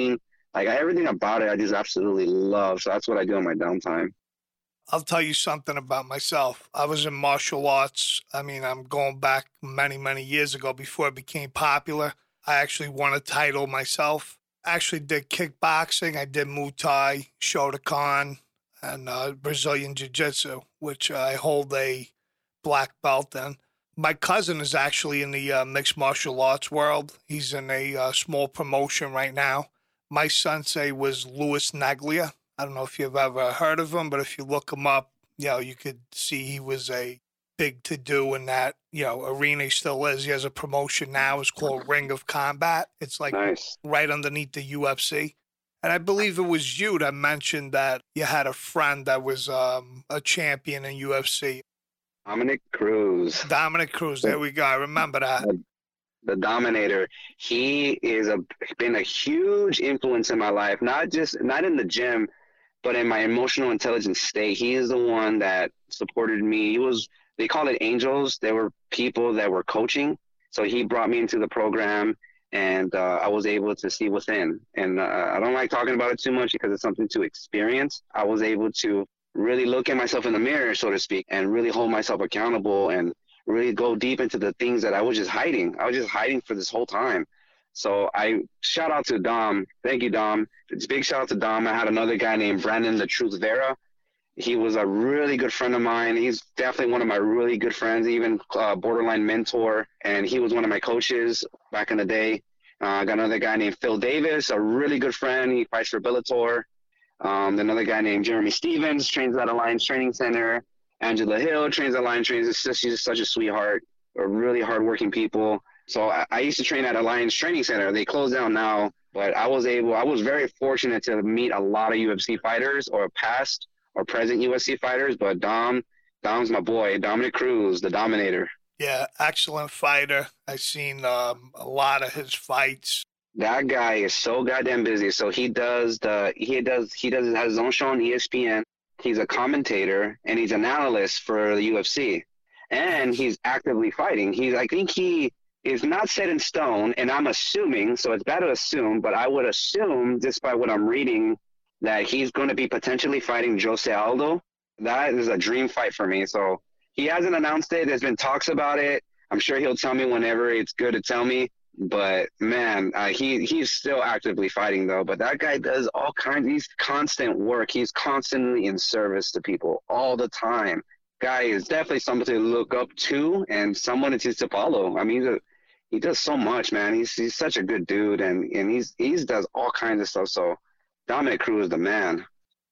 Like everything about it, I just absolutely love. So that's what I do in my downtime.
I'll tell you something about myself. I was in martial arts. I mean, I'm going back many, many years ago before it became popular. I actually won a title myself. I actually did kickboxing. I did Muay Thai, Shotokan, and uh, Brazilian Jiu-Jitsu, which I hold a black belt in. My cousin is actually in the uh, mixed martial arts world. He's in a uh, small promotion right now. My sensei was Louis Neglia. I don't know if you've ever heard of him, but if you look him up, you know, you could see he was a big to-do in that, you know, arena. He still is. He has a promotion now. It's called Ring of Combat. It's like
nice.
Right underneath the U F C. And I believe it was you that mentioned that you had a friend that was um, a champion in U F C.
Dominic Cruz.
Dominic Cruz. There we go. I remember that.
The, the Dominator. He is a been a huge influence in my life. Not just not in the gym, but in my emotional intelligence state. He is the one that supported me. He was. They called it angels. They were people that were coaching. So he brought me into the program, and uh, I was able to see within. And uh, I don't like talking about it too much because it's something to experience. I was able to really look at myself in the mirror, so to speak, and really hold myself accountable and really go deep into the things that I was just hiding. I was just hiding for this whole time. So I shout out to Dom. Thank you, Dom. It's a big shout out to Dom. I had another guy named Brandon the Truth Vera. He was a really good friend of mine. He's definitely one of my really good friends, even uh, borderline mentor. And he was one of my coaches back in the day. Uh, I got another guy named Phil Davis, a really good friend. He fights for Bellator. Um, another guy named Jeremy Stevens, trains at Alliance Training Center. Angela Hill trains at Alliance Training. She's just such a sweetheart, a really hardworking people. So I, I used to train at Alliance Training Center. They closed down now, but I was able, I was very fortunate to meet a lot of U F C fighters or past or present U F C fighters. But Dom, Dom's my boy, Dominic Cruz, the Dominator.
Yeah, excellent fighter. I've seen um, a lot of his fights.
That guy is so goddamn busy. So he does the he does he does has his own show on E S P N. He's a commentator and he's an analyst for the U F C, and he's actively fighting. He's I think he is not set in stone, and I'm assuming. So it's bad to assume, but I would assume just by what I'm reading that he's going to be potentially fighting Jose Aldo. That is a dream fight for me. So he hasn't announced it. There's been talks about it. I'm sure he'll tell me whenever it's good to tell me. But man, uh, he he's still actively fighting though. But that guy does all kinds. He's constant work. He's constantly in service to people all the time. Guy is definitely something to look up to and someone to to follow. I mean, he's a, he does so much, man. He's he's such a good dude, and and he's he's does all kinds of stuff. So Dominic Cruz is the man.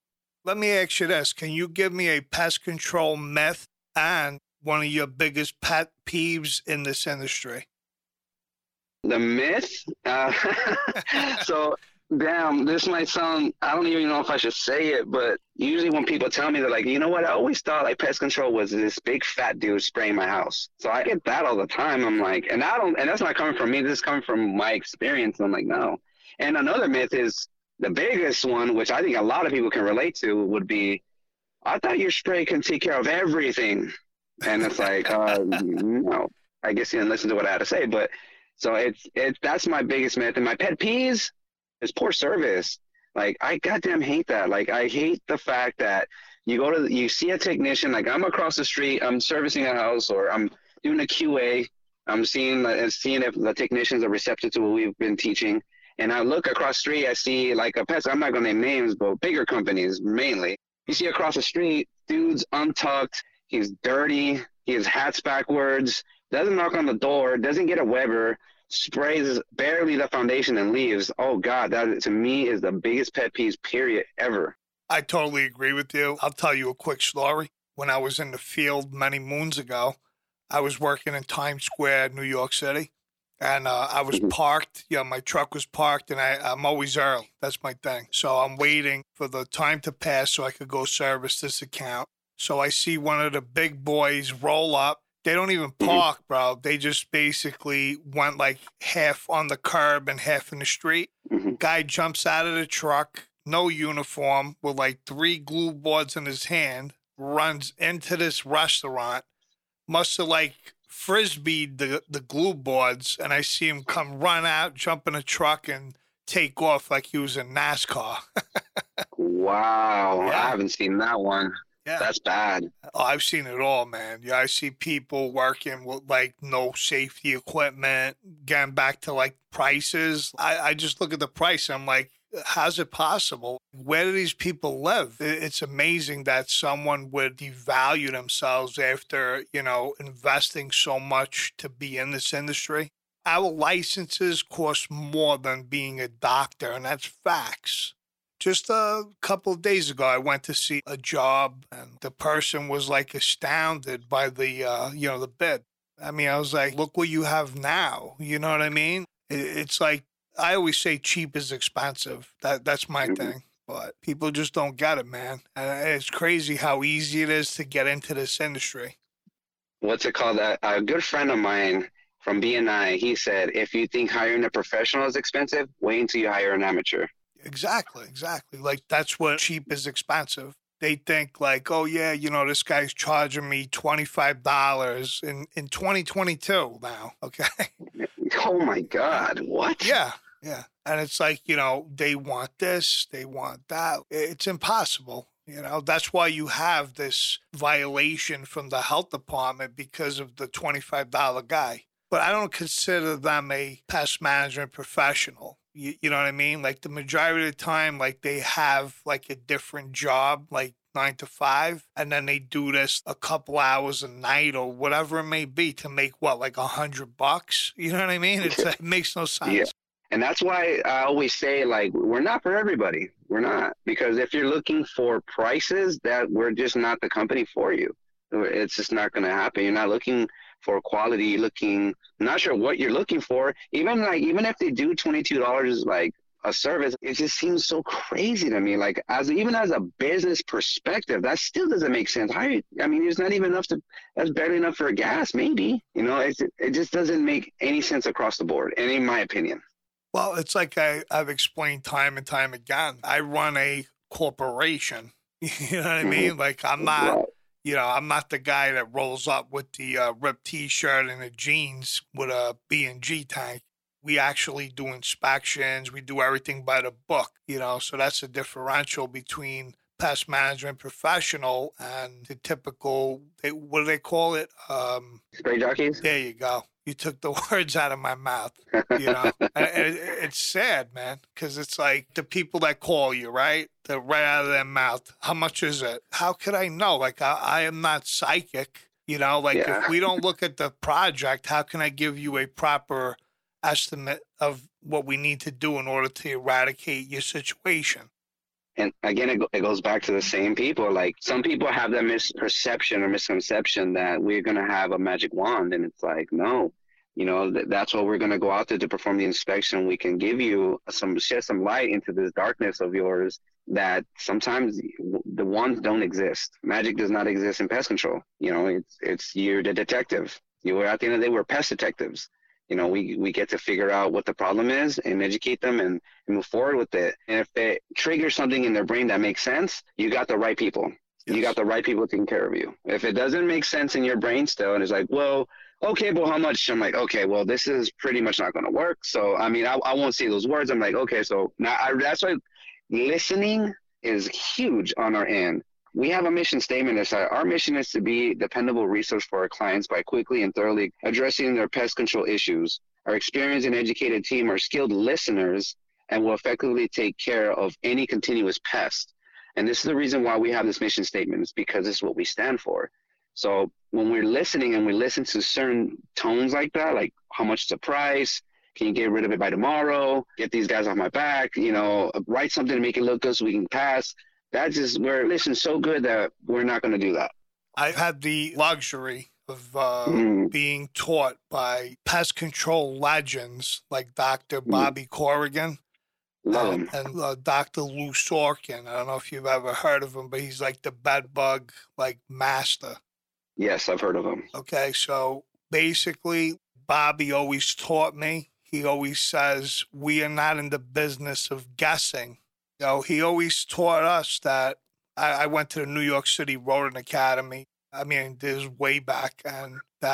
Let me ask you this: can you give me a pest control myth and one of your biggest pet peeves in this industry?
The myth? Uh, so, damn, this might sound, I don't even know if I should say it, but usually when people tell me, they're like, you know what, I always thought like pest control was this big fat dude spraying my house. So I get that all the time. I'm like, and I don't, and that's not coming from me. This is coming from my experience. I'm like, no. And another myth is the biggest one, which I think a lot of people can relate to, would be, I thought your spray can take care of everything. And it's like, uh, no, I guess you didn't listen to what I had to say, but so it's, it's, that's my biggest myth. And my pet peeves is poor service. Like, I goddamn hate that. Like, I hate the fact that you go to, you see a technician, like I'm across the street, I'm servicing a house, or I'm doing a Q A. I'm seeing, uh, seeing if the technicians are receptive to what we've been teaching. And I look across the street, I see like a pest, I'm not going to name names, but bigger companies mainly. You see across the street, dude's untucked, he's dirty, his hat's backwards, doesn't knock on the door, doesn't get a Weber, sprays barely the foundation and leaves. Oh, God, that to me is the biggest pet peeve, period, ever.
I totally agree with you. I'll tell you a quick story. When I was in the field many moons ago, I was working in Times Square, New York City, and uh, I was parked. Yeah, my truck was parked, and I, I'm always early. That's my thing. So I'm waiting for the time to pass so I could go service this account. So I see one of the big boys roll up. They don't even park, bro. They just basically went like half on the curb and half in the street.
Mm-hmm.
Guy jumps out of the truck, no uniform, with like three glue boards in his hand, runs into this restaurant, must have like frisbeed the, the glue boards, and I see him come run out, jump in a truck, and take off like he was in NASCAR.
Wow.
Yeah.
I haven't seen that one.
Yeah.
That's bad.
Oh, I've seen it all, man. Yeah, I see people working with like no safety equipment, getting back to like prices. I, I just look at the price and I'm like, how's it possible? Where do these people live? It's amazing that someone would devalue themselves after, you know, investing so much to be in this industry. Our licenses cost more than being a doctor, and that's facts. Just a couple of days ago, I went to see a job, and the person was like astounded by the, uh, you know, the bid. I mean, I was like, look what you have now. You know what I mean? It's like, I always say cheap is expensive. That That's my
Mm-hmm.
thing. But people just don't get it, man. And it's crazy how easy it is to get into this industry.
What's it called? A, a good friend of mine from B N I, he said, if you think hiring a professional is expensive, wait until you hire an amateur.
Exactly, exactly. Like, that's what cheap is expensive. They think like, oh, yeah, you know, this guy's charging me twenty-five dollars in, in twenty twenty-two now, okay?
Oh, my God. What?
Yeah, yeah. And it's like, you know, they want this, they want that. It's impossible. You know, that's why you have this violation from the health department because of the twenty-five dollar guy. But I don't consider them a pest management professional. You, you know what I mean? Like the majority of the time, like they have like a different job, like nine to five, and then they do this a couple hours a night or whatever it may be to make what, like a hundred bucks? You know what I mean? It's, it makes no sense.
Yeah. And that's why I always say, like, we're not for everybody. We're not. Because if you're looking for prices, that we're just not the company for you. It's just not going to happen. You're not looking for quality. You're looking, not sure what you're looking for. Even like, even if they do twenty-two dollars like a service, it just seems so crazy to me. Like, as even as a business perspective, that still doesn't make sense. How you, I mean, there's not even enough to, that's barely enough for a gas, maybe. You know, it's, it just doesn't make any sense across the board, and in my opinion.
Well, it's like I, I've explained time and time again. I run a corporation. You know what I mean? Mm-hmm. Like, I'm not, right. you know, I'm not the guy that rolls up with the uh, ripped T-shirt and the jeans with a B and G tank. We actually do inspections. We do everything by the book, you know, so that's a differential between pest management professional and the typical, they, what do they call it? Um,
Spray jockeys?
There you go. You took the words out of my mouth, you know. And it, it's sad, man, because it's like the people that call you, right? They're right out of their mouth. How much is it? How could I know? Like, I, I am not psychic, you know. Like, yeah. If we don't look at the project, how can I give you a proper estimate of what we need to do in order to eradicate your situation?
And again, it, it goes back to the same people. Like, some people have that misperception or misconception that we're going to have a magic wand. And it's like, no, you know, th- that's what we're going to go out there to perform the inspection. We can give you some, shed some light into this darkness of yours that sometimes the wands don't exist. Magic does not exist in pest control. You know, it's, it's you're the detective. You at the end of the day, we're pest detectives. You know, we, we get to figure out what the problem is and educate them and, and move forward with it. And if it triggers something in their brain that makes sense, you got the right people. Yes. You got the right people taking care of you. If it doesn't make sense in your brain still, and it's like, well, okay, well, how much? I'm like, okay, well, this is pretty much not going to work. So, I mean, I, I won't say those words. I'm like, okay, so now I, that's why listening is huge on our end. We have a mission statement that says our mission is to be a dependable resource for our clients by quickly and thoroughly addressing their pest control issues. Our experienced and educated team are skilled listeners and will effectively take care of any continuous pest. And this is the reason why we have this mission statement, is because this is what we stand for. So when we're listening and we listen to certain tones like that, like how much is the price? Can you get rid of it by tomorrow? Get these guys off my back, you know, write something to make it look good so we can pass. That's just, we're listening so good that we're not going to do that.
I've had the luxury of uh, mm. being taught by pest control legends like Doctor Mm. Bobby Corrigan
Love
and,
him.
and uh, Doctor Lou Sorkin. I don't know if you've ever heard of him, but he's like the bed bug like master.
Yes, I've heard of him.
Okay, so basically, Bobby always taught me. He always says, we are not in the business of guessing. You know, he always taught us that. I, I went to the New York City Rodent Academy. I mean, this is way back, and that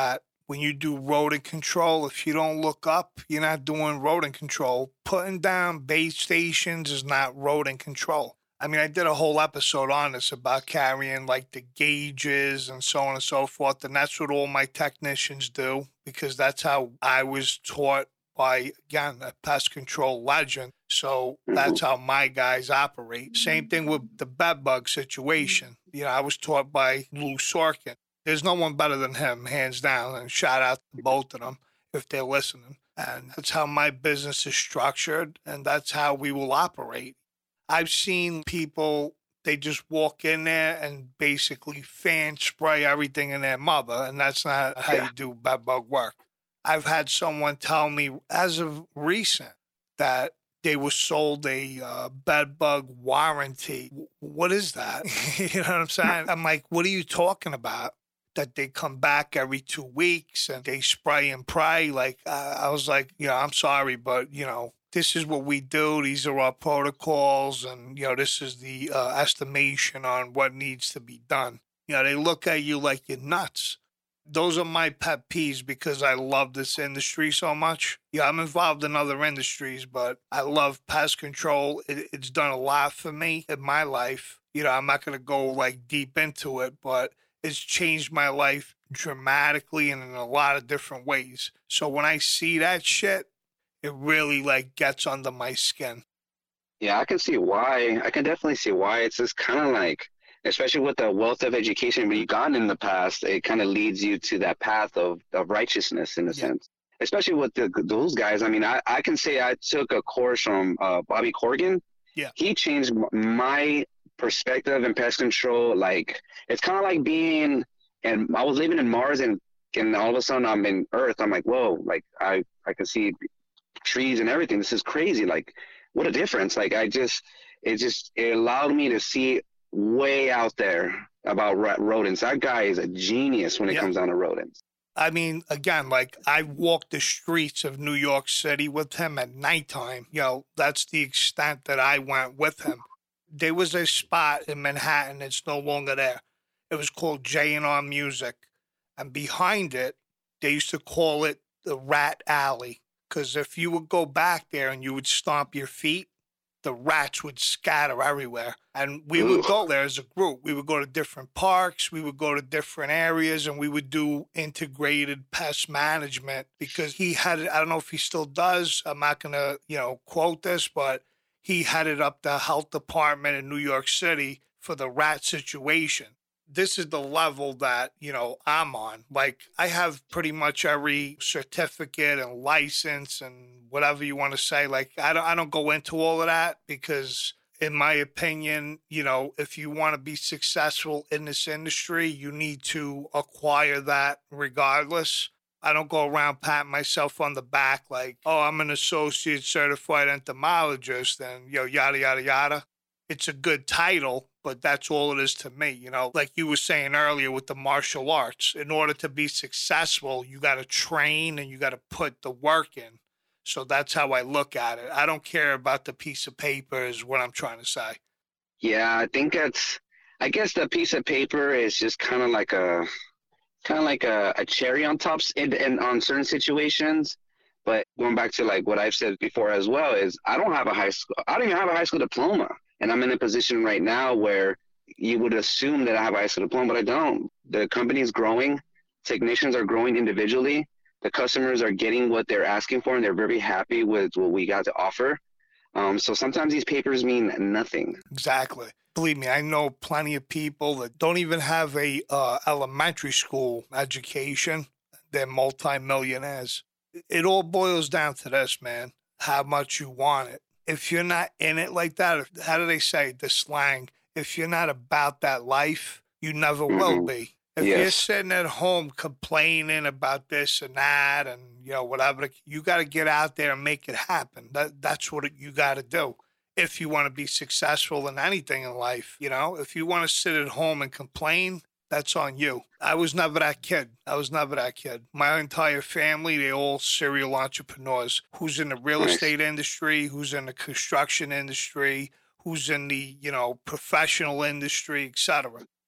when you do rodent control, if you don't look up, you're not doing rodent control. Putting down bait stations is not rodent control. I mean, I did a whole episode on this about carrying like the gauges and so on and so forth. And that's what all my technicians do, because that's how I was taught by, again, a pest control legend. So that's how my guys operate. Same thing with the bed bug situation. You know, I was taught by Lou Sorkin. There's no one better than him, hands down. And shout out to both of them if they're listening. And that's how my business is structured. And that's how we will operate. I've seen people, they just walk in there and basically fan spray everything in their mother, and that's not how
Yeah.
you do bed bug work. I've had someone tell me, as of recent, that they were sold a uh, bed bug warranty. W- What is that? You know what I'm saying? I'm like, what are you talking about? That they come back every two weeks and they spray and pray. Like, uh, I was like, you know, I'm sorry, but, you know, this is what we do. These are our protocols. And, you know, this is the uh, estimation on what needs to be done. You know, they look at you like you're nuts. Those are my pet peeves because I love this industry so much. Yeah, I'm involved in other industries, but I love pest control. It, it's done a lot for me in my life. You know, I'm not going to go like deep into it, but it's changed my life dramatically and in a lot of different ways. So when I see that shit, it really like gets under my skin.
Yeah, I can see why. I can definitely see why. It's just kind of like, especially with the wealth of education we've gotten in the past, it kind of leads you to that path of, of righteousness in a
Yeah.
sense. Especially with the, those guys. I mean, I, I can say I took a course from uh, Bobby Corgan.
Yeah.
He changed m- my perspective in pest control. Like, it's kind of like being, and I was living in Mars, and, and all of a sudden I'm in Earth. I'm like, whoa, like I, I can see trees and everything. This is crazy. Like, what a difference. Like, I just, it just, it allowed me to see way out there about ro- rodents. That guy is a genius when it
Yeah.
comes down to rodents.
I mean, again, like I walked the streets of New York City with him at nighttime. You know, that's the extent that I went with him. There was a spot in Manhattan. It's no longer there. It was called J and R Music. And behind it, they used to call it the Rat Alley. Because if you would go back there and you would stomp your feet, the rats would scatter everywhere. And we would
Ugh.
go there as a group. We would go to different parks. We would go to different areas, and we would do integrated pest management because he had it. I don't know if he still does. I'm not going to, you know, quote this, but he headed up the health department in New York City for the rat situation. This is the level that, you know, I'm on. Like, I have pretty much every certificate and license and whatever you want to say. Like, I don't, I don't go into all of that because, in my opinion, you know, if you want to be successful in this industry, you need to acquire that regardless. I don't go around patting myself on the back like, oh, I'm an associate certified entomologist and, you know, yada, yada, yada. It's a good title, but that's all it is to me. You know, like you were saying earlier with the martial arts, in order to be successful, you got to train and you got to put the work in. So that's how I look at it. I don't care about the piece of paper is what I'm trying to say.
Yeah, I think that's, I guess the piece of paper is just kind of like a, kind of like a, a cherry on top in, in, on certain situations. But going back to like what I've said before as well is I don't have a high school, I don't even have a high school diploma. And I'm in a position right now where you would assume that I have a high school diploma, but I don't. The company is growing. Technicians are growing individually. The customers are getting what they're asking for, and they're very happy with what we got to offer. Um, so sometimes these papers mean nothing.
Exactly. Believe me, I know plenty of people that don't even have a uh, elementary school education. They're multimillionaires. It all boils down to this, man, how much you want it. If you're not in it like that, if, how do they say the slang? If you're not about that life, you never
Mhm.
will be. If you're
Yes.
sitting at home complaining about this and that and, you know, whatever, you got to get out there and make it happen. That That's what you got to do if you want to be successful in anything in life. You know, if you want to sit at home and complain, that's on you. I was never that kid. I was never that kid. My entire family, they all serial entrepreneurs. Who's in the real
Nice.
estate industry, who's in the construction industry, who's in the, you know, professional industry, et cetera.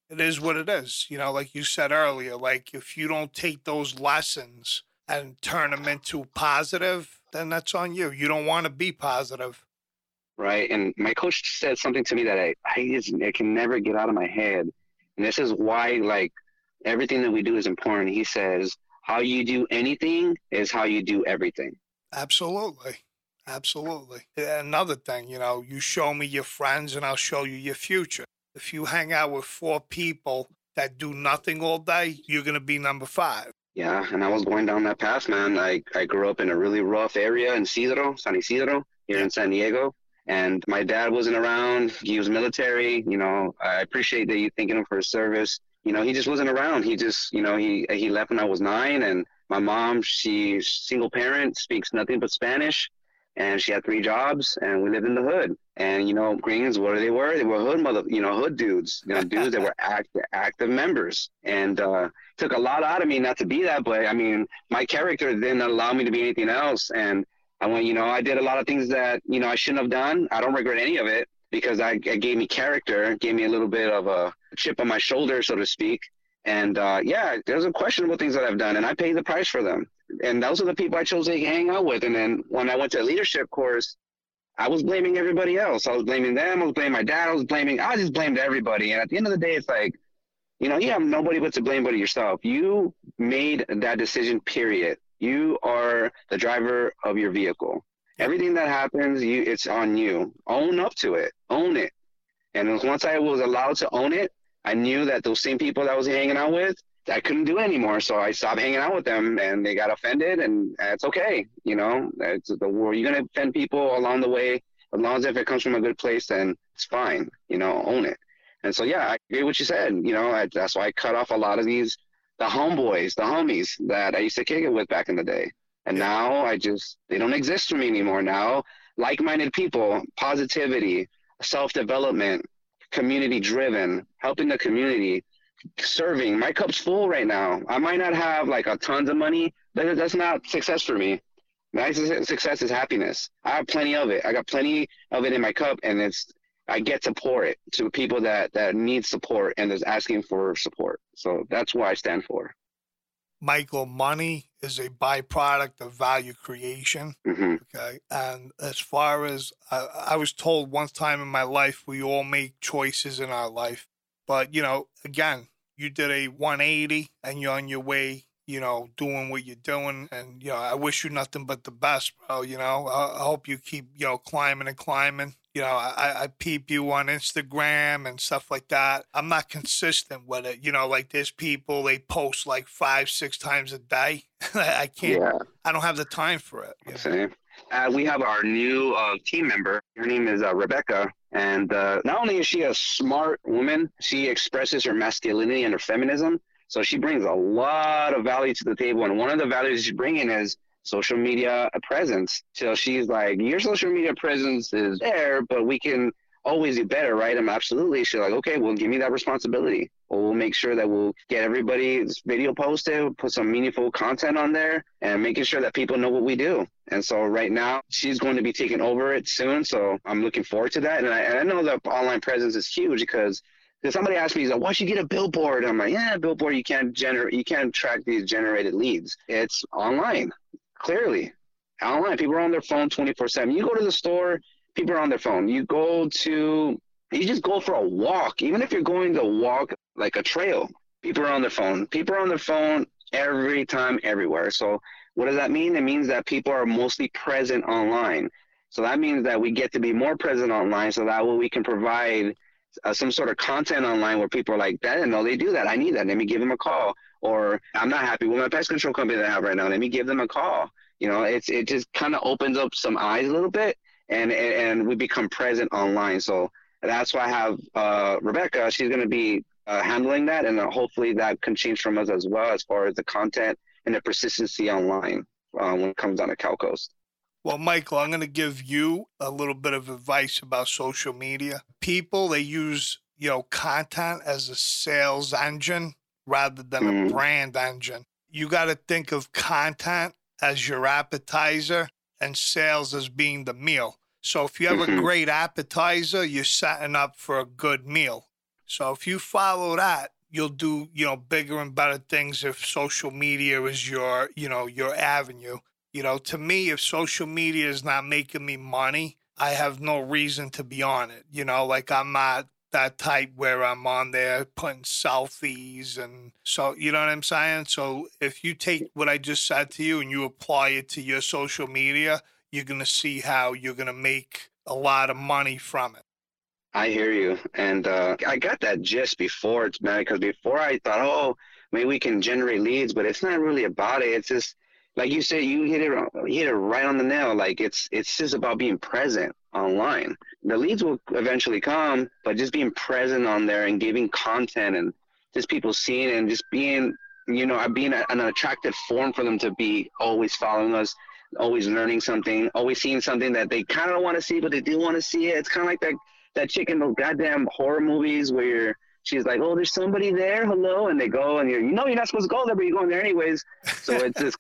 It is what it is. You know, like you said earlier, like if you don't take those lessons and turn them into positive, then that's on you. You don't want to be positive.
Right. And my coach said something to me that I, I just I can never get out of my head. And this is why, like, everything that we do is important. He says, how you do anything is how you do everything.
Absolutely. Absolutely. Another thing, you know, you show me your friends and I'll show you your future. If you hang out with four people that do nothing all day, you're going to be number five.
Yeah, and I was going down that path, man. I, I grew up in a really rough area in Isidro, San Isidro, here in San Diego. And my dad wasn't around. He was military. You know, I appreciate that you thanking him for his service. You know, he just wasn't around. He just, you know, he he left when I was nine. And my mom, she's single parent, speaks nothing but Spanish. And she had three jobs, and we lived in the hood. And, you know, Greens, what they were? They were hood mother, you know, hood dudes, you know, dudes that were act, active members. And uh, took a lot out of me not to be that, but I mean, my character didn't allow me to be anything else. And I went, you know, I did a lot of things that, you know, I shouldn't have done. I don't regret any of it because I, it gave me character, gave me a little bit of a chip on my shoulder, so to speak. And uh, yeah, there's a questionable things that I've done, and I paid the price for them. And those are the people I chose to hang out with. And then when I went to a leadership course, I was blaming everybody else. I was blaming them. I was blaming my dad. I was blaming, I just blamed everybody. And at the end of the day, it's like, you know, you have nobody but to blame but yourself. You made that decision, period. You are the driver of your vehicle. Everything that happens, you it's on you. Own up to it. Own it. And once I was allowed to own it, I knew that those same people that I was hanging out with, I couldn't do it anymore. So I stopped hanging out with them, and they got offended, and it's okay. You know, it's the world. You're going to offend people along the way. As long as if it comes from a good place, then it's fine. You know, own it. And so, yeah, I agree with what you said. You know, I, that's why I cut off a lot of these, the homeboys, the homies that I used to kick it with back in the day. And now I just, they don't exist for me anymore. Now, like-minded people, positivity, self-development, community-driven, helping the community, serving. My cup's full right now. I might not have like a tons of money, but that's not success for me. My success is happiness. I have plenty of it. I got plenty of it in my cup, and it's I get to pour it to people that that need support and is asking for support. So that's what I stand for.
Michael, money is a byproduct of value creation.
Mm-hmm.
Okay. And as far as I, I was told one time in my life, we all make choices in our life. But, you know, again, you did a one eighty and you're on your way, you know, doing what you're doing. And, you know, I wish you nothing but the best, bro. You know, I, I hope you keep, you know, climbing and climbing. You know, I, I peep you on Instagram and stuff like that. I'm not consistent with it. You know, like there's people, they post like five, six times a day. I can't, yeah. I don't have the time for it. You know?
Same. Uh, we have our new uh, team member. Her name is uh, Rebecca. And uh, not only is she a smart woman, she expresses her masculinity and her feminism. So she brings a lot of value to the table. And one of the values she's bringing is social media presence. So she's like, your social media presence is there, but we can always do better, right? I'm absolutely. She's like, okay, well, give me that responsibility. Well, we'll make sure that we'll get everybody's video posted, put some meaningful content on there, and making sure that people know what we do. And so right now, she's going to be taking over it soon. So I'm looking forward to that. And I, and I know that online presence is huge because if somebody asked me, why should you get a billboard? I'm like, yeah, billboard, you can't generate, you can't track these generated leads. It's online. Clearly, online, people are on their phone twenty-four seven. You go to the store, people are on their phone. You go to, you just go for a walk. Even if you're going to walk like a trail, people are on their phone. People are on their phone every time, everywhere. So what does that mean? It means that people are mostly present online. So that means that we get to be more present online so that way we can provide uh, some sort of content online where people are like, I didn't know they do that. I need that. Let me give them a call. Or I'm not happy with my pest control company that I have right now. Let me give them a call. You know, it's it just kind of opens up some eyes a little bit, and and we become present online. So that's why I have uh, Rebecca. She's going to be uh, handling that, and hopefully that can change from us as well as far as the content and the persistency online uh, when it comes down to CalCoast.
Well, Michael, I'm going to give you a little bit of advice about social media. People, they use, you know, content as a sales engine rather than mm. a brand engine. You got to think of content as your appetizer and sales as being the meal. So if you have mm-hmm. a great appetizer, you're setting up for a good meal. So if you follow that, you'll do, you know, bigger and better things if social media is your, you know, your avenue. You know, to me, if social media is not making me money, I have no reason to be on it. You know, like I'm not that type where I'm on there putting selfies and so, you know what I'm saying? So if you take what I just said to you and you apply it to your social media, you're going to see how you're going to make a lot of money from it.
I hear you. And uh, I got that gist before, it's man, because before I thought, oh, maybe we can generate leads, but it's not really about it. It's just, like you said, you hit it, you hit it right on the nail. Like it's, it's just about being present online. The leads will eventually come, but just being present on there and giving content and just people seeing and just being, you know, being a, an attractive form for them to be always following us, always learning something, always seeing something that they kind of want to see, but they do want to see it. It's kind of like that, that chick in those goddamn horror movies where you're, she's like, oh, there's somebody there, hello, and they go, and you're, you know, you're not supposed to go there, but you're going there anyways. So it's just,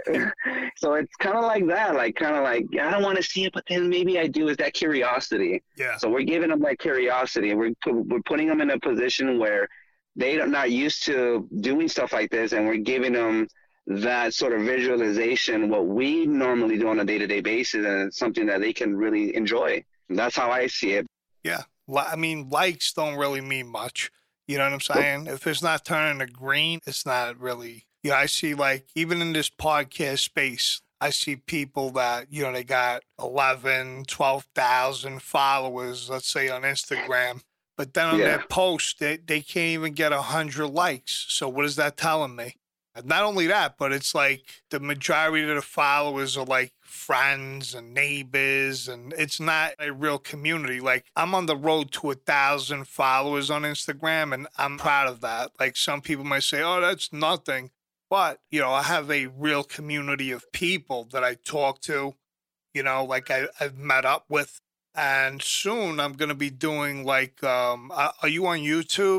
so it's kind of like that, like kind of like I don't want to see it, but then maybe I do. Is that curiosity?
Yeah.
So we're giving them that curiosity, and we're we're putting them in a position where they're not used to doing stuff like this, and we're giving them that sort of visualization, what we normally do on a day-to-day basis, and it's something that they can really enjoy. That's how I see it.
Yeah. I mean, likes don't really mean much. You know what I'm saying? If it's not turning to green, it's not really. Yeah, I see, like, even in this podcast space, I see people that, you know, they got eleven, twelve thousand followers, let's say on Instagram. But then on
Yeah.
their post, they, they can't even get one hundred likes. So what is that telling me? Not only that, but it's like the majority of the followers are like friends and neighbors, and it's not a real community. Like I'm on the road to a thousand followers on Instagram, and I'm proud of that. Like some people might say, oh, that's nothing. But, you know, I have a real community of people that I talk to, you know, like I, I've met up with. And soon I'm going to be doing like, um, are you on YouTube?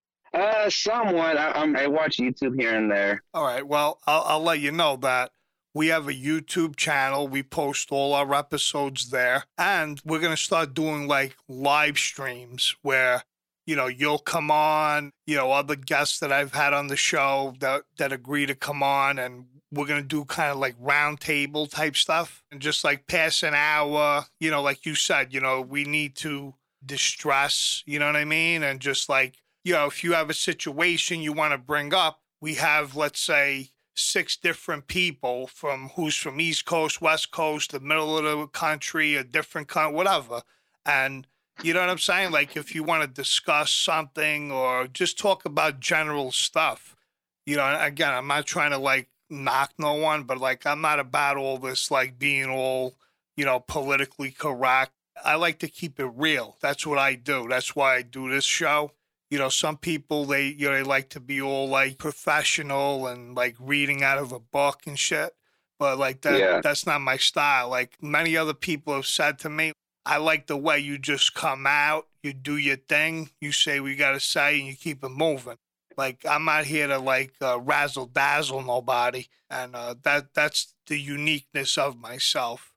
Uh, somewhat. I, I'm, I watch YouTube here and there.
All right. Well, I'll, I'll let you know that we have a YouTube channel. We post all our episodes there. And we're going to start doing like live streams where, you know, you'll come on, you know, other guests that I've had on the show that, that agree to come on. And we're going to do kind of like round table type stuff and just like pass an hour, you know, like you said, you know, we need to distress, you know what I mean? And just like, you know, if you have a situation you want to bring up, we have, let's say, six different people from who's from East Coast, West Coast, the middle of the country, a different country, whatever. And you know what I'm saying? Like if you want to discuss something or just talk about general stuff, you know, again, I'm not trying to like knock no one, but like I'm not about all this like being all, you know, politically correct. I like to keep it real. That's what I do. That's why I do this show. You know, some people, they, you know, they like to be all like professional and like reading out of a book and shit. But like that,
Yeah.
that's not my style. Like many other people have said to me, I like the way you just come out, you do your thing, you say what you got to say and you keep it moving. Like I'm not here to like uh, razzle dazzle nobody. And uh, that that's the uniqueness of myself.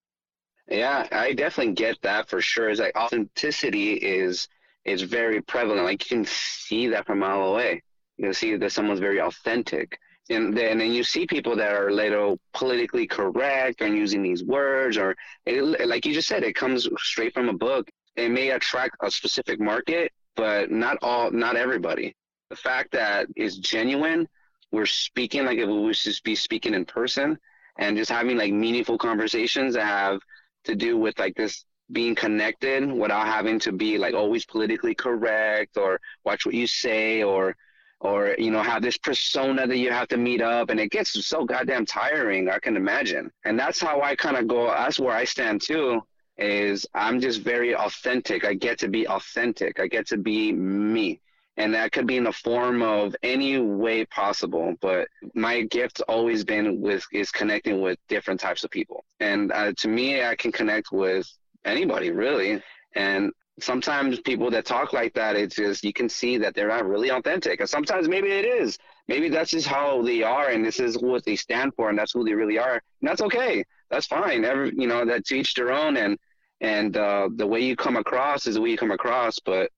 Yeah, I definitely get that for sure. It's like authenticity is is very prevalent. Like you can see that from a mile away. You can see that someone's very authentic. And then, and then you see people that are a little politically correct and using these words, or it, like you just said, it comes straight from a book. It may attract a specific market, but not all, not everybody. The fact that it's genuine, we're speaking like if we would just be speaking in person and just having like meaningful conversations that have to do with like this being connected without having to be like always politically correct or watch what you say or or you know have this persona that you have to meet up, and it gets so goddamn tiring, I can imagine. And that's how I kind of go, that's where I stand too, is I'm just very authentic. I get to be authentic. I get to be me. And that could be in the form of any way possible. But my gift's always been with is connecting with different types of people. And uh, to me, I can connect with anybody really. And sometimes people that talk like that, it's just, you can see that they're not really authentic. And sometimes maybe it is. Maybe that's just how they are, and this is what they stand for, and that's who they really are. And that's okay. That's fine. Every, you know, that to each their own. And and uh, the way you come across is the way you come across. But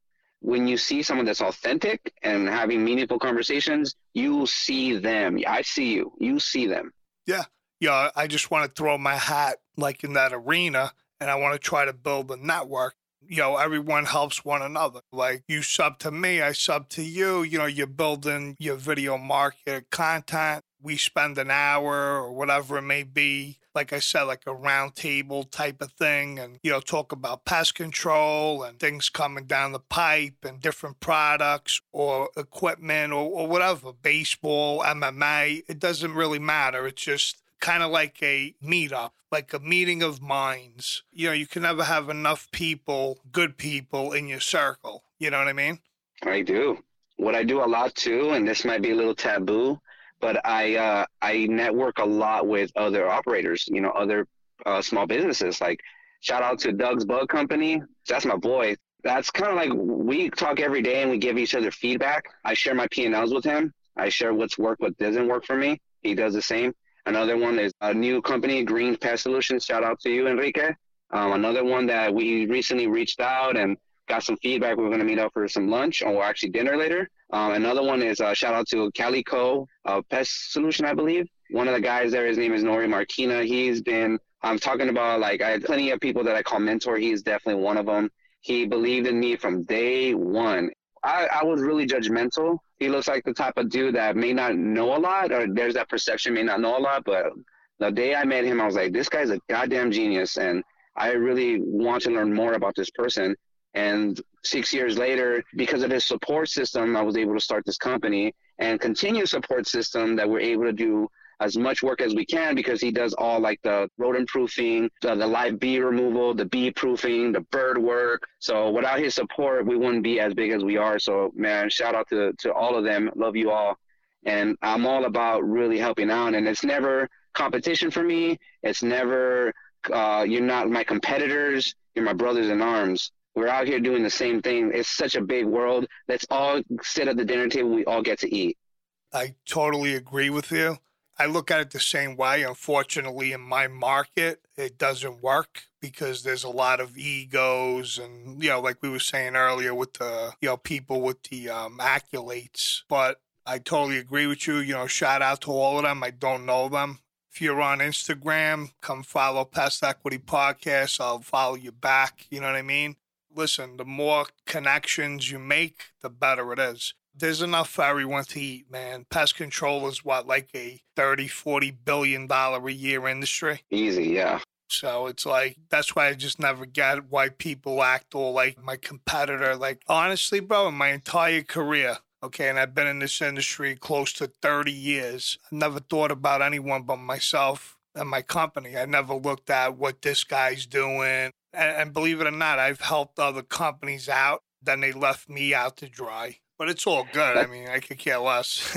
when you see someone that's authentic and having meaningful conversations, you see them. I see you. You see them.
Yeah. Yeah. I just want to throw my hat like in that arena, and I want to try to build a network. You know, everyone helps one another. Like you sub to me, I sub to you. You know, you're building your video market content. We spend an hour or whatever it may be, like I said, like a round table type of thing, and, you know, talk about pest control and things coming down the pipe and different products or equipment or, or whatever, baseball, M M A. It doesn't really matter. It's just kind of like a meetup, like a meeting of minds. You know, you can never have enough people, good people in your circle. You know what I mean?
I do. What I do a lot too, and this might be a little taboo, but I uh, I network a lot with other operators, you know, other uh, small businesses. Like shout out to Doug's Bug Company. That's my boy. That's kind of like we talk every day and we give each other feedback. I share my P and L's with him. I share what's worked, what doesn't work for me. He does the same. Another one is a new company, Green Pest Solutions. Shout out to you, Enrique. Um, another one that we recently reached out and got some feedback. We're going to meet up for some lunch or actually dinner later. Um, another one is uh, shout out to Calico uh, Pest Solution, I believe. One of the guys there, his name is Nori Marquina. He's been, I'm talking about like, I had plenty of people that I call mentor. He's definitely one of them. He believed in me from day one. I, I was really judgmental. He looks like the type of dude that may not know a lot, or there's that perception, may not know a lot. But the day I met him, I was like, this guy's a goddamn genius. And I really want to learn more about this person. And six years later, because of his support system, I was able to start this company and continue support system that we're able to do as much work as we can, because he does all like the rodent proofing, the, the live bee removal, the bee proofing, the bird work. So without his support, we wouldn't be as big as we are. So man, shout out to, to all of them. Love you all. And I'm all about really helping out. And it's never competition for me. It's never, uh, you're not my competitors. You're my brothers in arms. We're out here doing the same thing. It's such a big world. Let's all sit at the dinner table. We all get to eat.
I totally agree with you. I look at it the same way. Unfortunately, in my market, it doesn't work because there's a lot of egos and, you know, like we were saying earlier with the, you know, people with the um, accolades. But I totally agree with you. You know, shout out to all of them. I don't know them. If you're on Instagram, come follow Pest Equity Podcast. I'll follow you back. You know what I mean? Listen, the more connections you make, the better it is. There's enough for everyone to eat, man. Pest control is what, like a thirty, forty billion dollars a year industry?
Easy, yeah.
So it's like, that's why I just never get why people act all like my competitor. Like, honestly, bro, in my entire career, okay, and I've been in this industry close to thirty years, I never thought about anyone but myself and my company. I never looked at what this guy's doing. And, and believe it or not, I've helped other companies out. Then they left me out to dry. But it's all good. I mean, I could care less.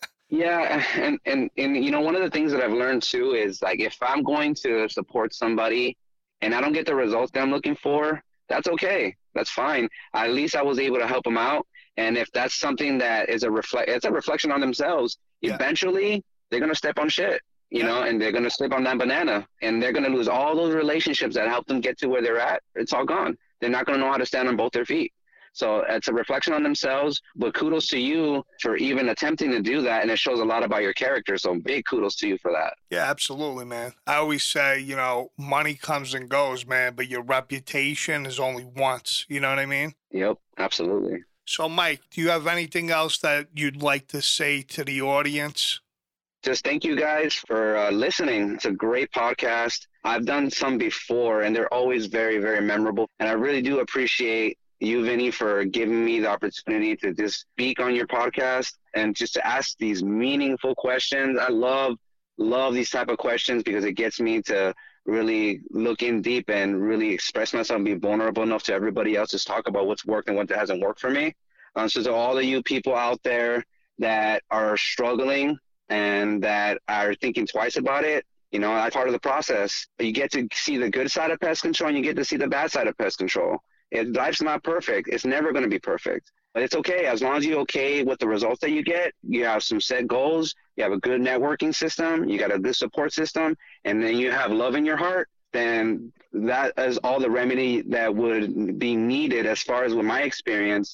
Yeah, and, and, and, you know, one of the things that I've learned, too, is, like, if I'm going to support somebody and I don't get the results that I'm looking for, that's okay. That's fine. At least I was able to help them out. And if that's something that is a reflect, it's a reflection on themselves, yeah. Eventually they're going to step on shit, you yeah. know, and they're going to slip on that banana, and they're going to lose all those relationships that helped them get to where they're at. It's all gone. They're not going to know how to stand on both their feet. So it's a reflection on themselves, but kudos to you for even attempting to do that. And it shows a lot about your character. So big kudos to you for that.
Yeah, absolutely, man. I always say, you know, money comes and goes, man, but your reputation is only once. You know what I mean?
Yep, absolutely.
So, Mike, do you have anything else that you'd like to say to the audience?
Just thank you guys for uh, listening. It's a great podcast. I've done some before, and they're always very, very memorable. And I really do appreciate you, Vinny, for giving me the opportunity to just speak on your podcast and just to ask these meaningful questions. I love, love these type of questions because it gets me to really look in deep and really express myself and be vulnerable enough to everybody else to talk about what's worked and what hasn't worked for me. Um, so to all of you people out there that are struggling and that are thinking twice about it, you know, that's part of the process. You get to see the good side of pest control and you get to see the bad side of pest control. If life's not perfect, it's never going to be perfect. But it's okay. As long as you're okay with the results that you get, you have some set goals, you have a good networking system, you got a good support system, and then you have love in your heart, then that is all the remedy that would be needed as far as with my experience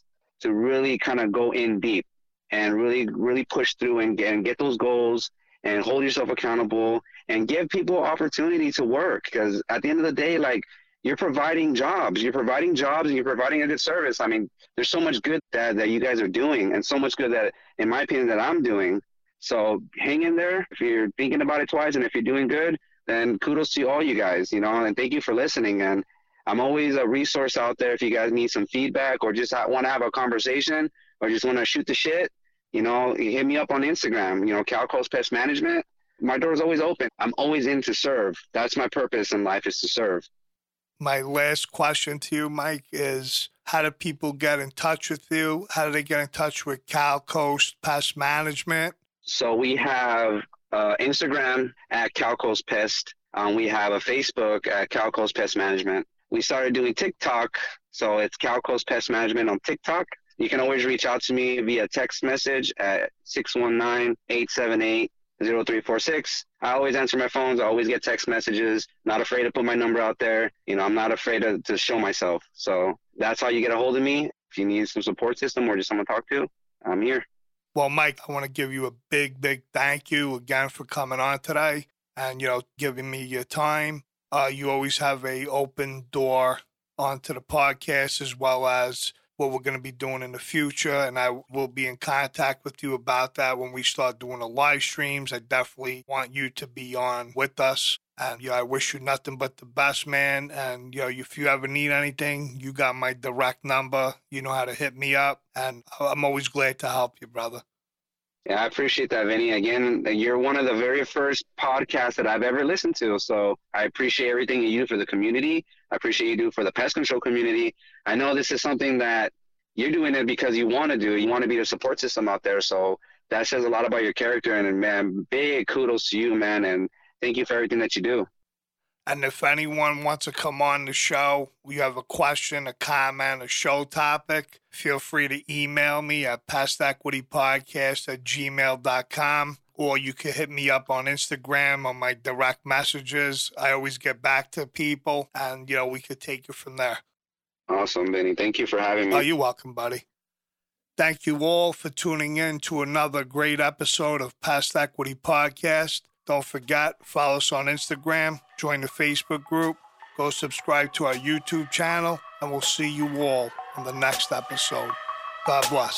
to really kind of go in deep and really, really push through and get, and get those goals and hold yourself accountable and give people opportunity to work. Because at the end of the day, like, you're providing jobs, you're providing jobs and you're providing a good service. I mean, there's so much good that, that you guys are doing and so much good that, in my opinion, that I'm doing. So hang in there. If you're thinking about it twice and if you're doing good, then kudos to all you guys, you know, and thank you for listening. And I'm always a resource out there if you guys need some feedback or just want to have a conversation or just want to shoot the shit, you know, hit me up on Instagram, you know, Cal Coast Pest Management. My door is always open. I'm always in to serve. That's my purpose in life, is to serve.
My last question to you, Mike, is how do people get in touch with you? How do they get in touch with Cal Coast Pest Management?
So we have uh, Instagram at Cal Coast Pest. Um, we have a Facebook at Cal Coast Pest Management. We started doing TikTok, so it's Cal Coast Pest Management on TikTok. You can always reach out to me via text message at six one nine, eight seven eight, zero three four six. I always answer my phones. I always get text messages. Not afraid to put my number out there. You know, I'm not afraid to, to show myself. So that's how you get a hold of me. If you need some support system or just someone to talk to, I'm here.
Well, Mike, I want to give you a big, big thank you again for coming on today and, you know, giving me your time. Uh, you always have a open door onto the podcast as well as what we're going to be doing in the future. And I will be in contact with you about that when we start doing the live streams. I definitely want you to be on with us. And, you know, I wish you nothing but the best, man. And, you know, if you ever need anything, you got my direct number. You know how to hit me up. And I'm always glad to help you, brother.
Yeah, I appreciate that, Vinny. Again, you're one of the very first podcasts that I've ever listened to. So I appreciate everything you do for the community. I appreciate you do for the pest control community. I know this is something that you're doing it because you want to do. You want to be the support system out there. So that says a lot about your character. And, man, big kudos to you, man. And thank you for everything that you do.
And if anyone wants to come on the show, you have a question, a comment, a show topic, feel free to email me at pestequitypodcast at gmail dot com, or you can hit me up on Instagram on my direct messages. I always get back to people, and, you know, we could take it from there.
Awesome, Benny. Thank you for having me.
Oh, you're welcome, buddy. Thank you all for tuning in to another great episode of Pest Equity Podcast. Don't forget, follow us on Instagram, join the Facebook group, go subscribe to our YouTube channel, and we'll see you all on the next episode. God bless.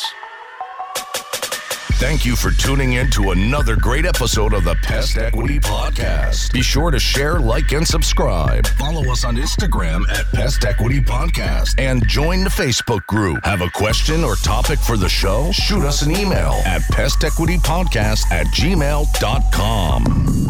Thank you for tuning in to another great episode of the Pest Equity Podcast. Be sure to share, like, and subscribe. Follow us on Instagram at Pest Equity Podcast and join the Facebook group. Have a question or topic for the show? Shoot us an email at pestequitypodcast at gmail dot com.